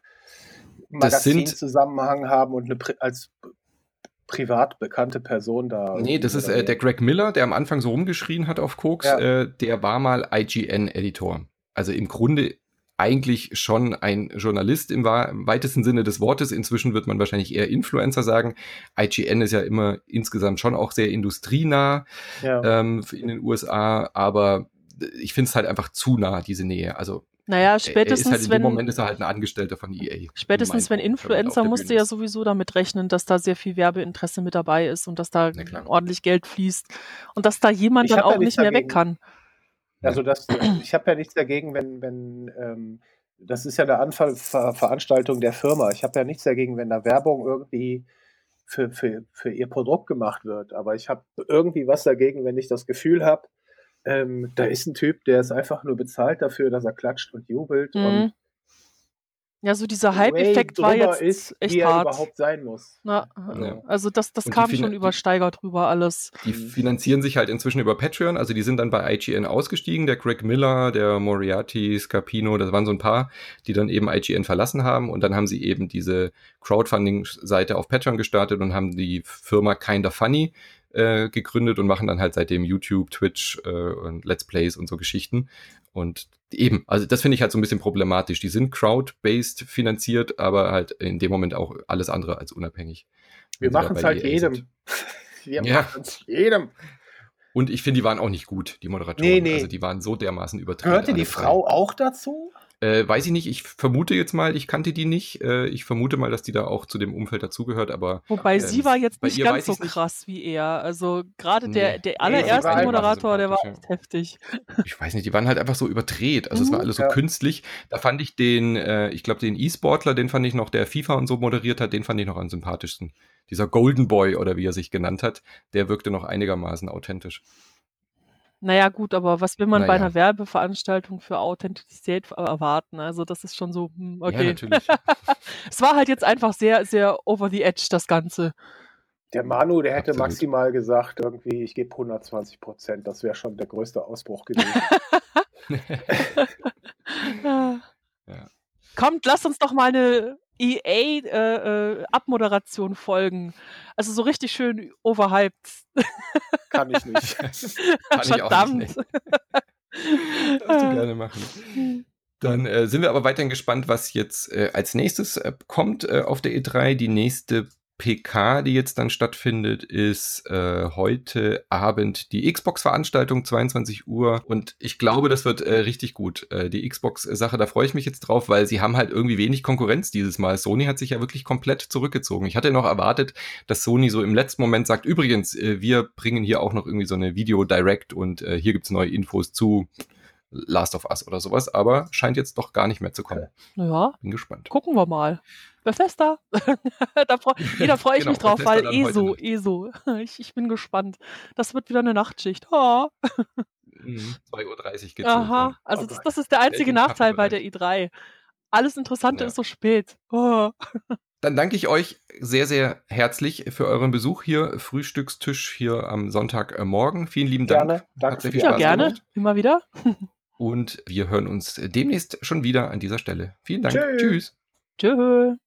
Magazinzusammenhang haben und eine Pri- als privat bekannte Person da. Nee, das ist äh, der Greg Miller, der am Anfang so rumgeschrien hat auf Koks. Ja. Äh, der war mal I G N-Editor. Also im Grunde eigentlich schon ein Journalist im, wa- im weitesten Sinne des Wortes. Inzwischen wird man wahrscheinlich eher Influencer sagen. I G N ist ja immer insgesamt schon auch sehr industrienah ja. ähm, in den U S A, aber ich finde es halt einfach zu nah, diese Nähe. Also Naja, spätestens er ist halt in wenn, dem Moment ist er halt ein Angestellter von E A. Spätestens wenn Influencer musste ja sowieso damit rechnen, dass da sehr viel Werbeinteresse mit dabei ist und dass da ordentlich Geld fließt und dass da jemand ich dann auch ja nicht mehr dagegen. weg kann. Also das, ich habe ja nichts dagegen, wenn, wenn ähm, das ist ja eine Anfallveranstaltung der Firma. Ich habe ja nichts dagegen, wenn da Werbung irgendwie für, für, für ihr Produkt gemacht wird. Aber ich habe irgendwie was dagegen, wenn ich das Gefühl habe, Ähm, da ist ein Typ, der ist einfach nur bezahlt dafür, dass er klatscht und jubelt. Mhm. Und ja, so dieser Hype-Effekt war jetzt ist, echt wie er hart. überhaupt sein muss. Na, ja. Also das, das und kam fin- schon übersteigert rüber alles. Die finanzieren sich halt inzwischen über Patreon, also die sind dann bei I G N ausgestiegen. Der Greg Miller, der Moriarty, Scarpino, das waren so ein paar, die dann eben I G N verlassen haben und dann haben sie eben diese Crowdfunding-Seite auf Patreon gestartet und haben die Firma Kinda Funny äh, gegründet und machen dann halt seitdem YouTube, Twitch äh, und Let's Plays und so Geschichten. Und eben, also das finde ich halt so ein bisschen problematisch. Die sind crowd-based finanziert, aber halt in dem Moment auch alles andere als unabhängig. Wir machen es halt E A jedem. sind. Wir Ja. machen es jedem. Und ich finde, die waren auch nicht gut, die Moderatoren. Nee, nee. Also die waren so dermaßen übertrieben. Gehörte die Frau auch dazu? Äh, weiß ich nicht, ich vermute jetzt mal, ich kannte die nicht. Äh, ich vermute mal, dass die da auch zu dem Umfeld dazugehört, aber. Wobei ähm, sie war jetzt bei nicht ihr ganz weiß so ich's nicht. krass wie er. Also gerade Nee. der, der Nee, allererste sie war einfach Moderator, der war sympathisch, echt heftig. Ich weiß nicht, die waren halt einfach so überdreht. Also es war Mhm. alles so Ja. künstlich. Da fand ich den, äh, ich glaube, den E-Sportler, den fand ich noch, der FIFA und so moderiert hat, den fand ich noch am sympathischsten. Dieser Golden Boy oder wie er sich genannt hat, der wirkte noch einigermaßen authentisch. Naja, gut, aber was will man bei Naja. einer Werbeveranstaltung für Authentizität erwarten? Also das ist schon so, hm, Ja, okay. natürlich. Es war halt jetzt einfach sehr, sehr over the edge, das Ganze. Der Manu, der hätte Absolut. maximal gesagt, irgendwie, ich gebe hundertzwanzig Prozent. Das wäre schon der größte Ausbruch gewesen. Ah. Ja. Kommt, lasst uns doch mal eine E A-Abmoderation folgen. Also so richtig schön overhyped. Kann ich nicht. Kann ich auch Verdammt. nicht. Nee. Darfst du gerne machen. Dann äh, sind wir aber weiterhin gespannt, was jetzt äh, als nächstes äh, kommt äh, auf der E drei. Die nächste P K, die jetzt dann stattfindet, ist äh, heute Abend die Xbox-Veranstaltung, zweiundzwanzig Uhr. Und ich glaube, das wird äh, richtig gut. Äh, die Xbox-Sache, da freue ich mich jetzt drauf, weil sie haben halt irgendwie wenig Konkurrenz dieses Mal. Sony hat sich ja wirklich komplett zurückgezogen. Ich hatte noch erwartet, dass Sony so im letzten Moment sagt, übrigens, äh, wir bringen hier auch noch irgendwie so eine Video-Direct und äh, hier gibt's neue Infos zu Last of Us oder sowas, aber scheint jetzt doch gar nicht mehr zu kommen. Naja, Bin gespannt. gucken wir mal. Bethesda. da freu, jeder freue ich Genau, mich drauf, Bethesda weil dann eh heute so, Nacht. eh so. Ich, ich bin gespannt. Das wird wieder eine Nachtschicht. Oh. Mhm. zwei Uhr dreißig geht's Aha, los. also Oh das, Gott. das ist der einzige Welchen Nachteil bei der Kaffeebereich? E drei. Alles Interessante Ja. ist so spät. Oh. Dann danke ich euch sehr, sehr herzlich für euren Besuch hier, Frühstückstisch hier am Sonntagmorgen. Vielen lieben Dank. Gerne. Danke Hat sehr für viel die Ja, Spaß gerne. gemacht. Immer wieder. Und wir hören uns demnächst schon wieder an dieser Stelle. Vielen Dank. Tschüss. Tschüss. Tschö.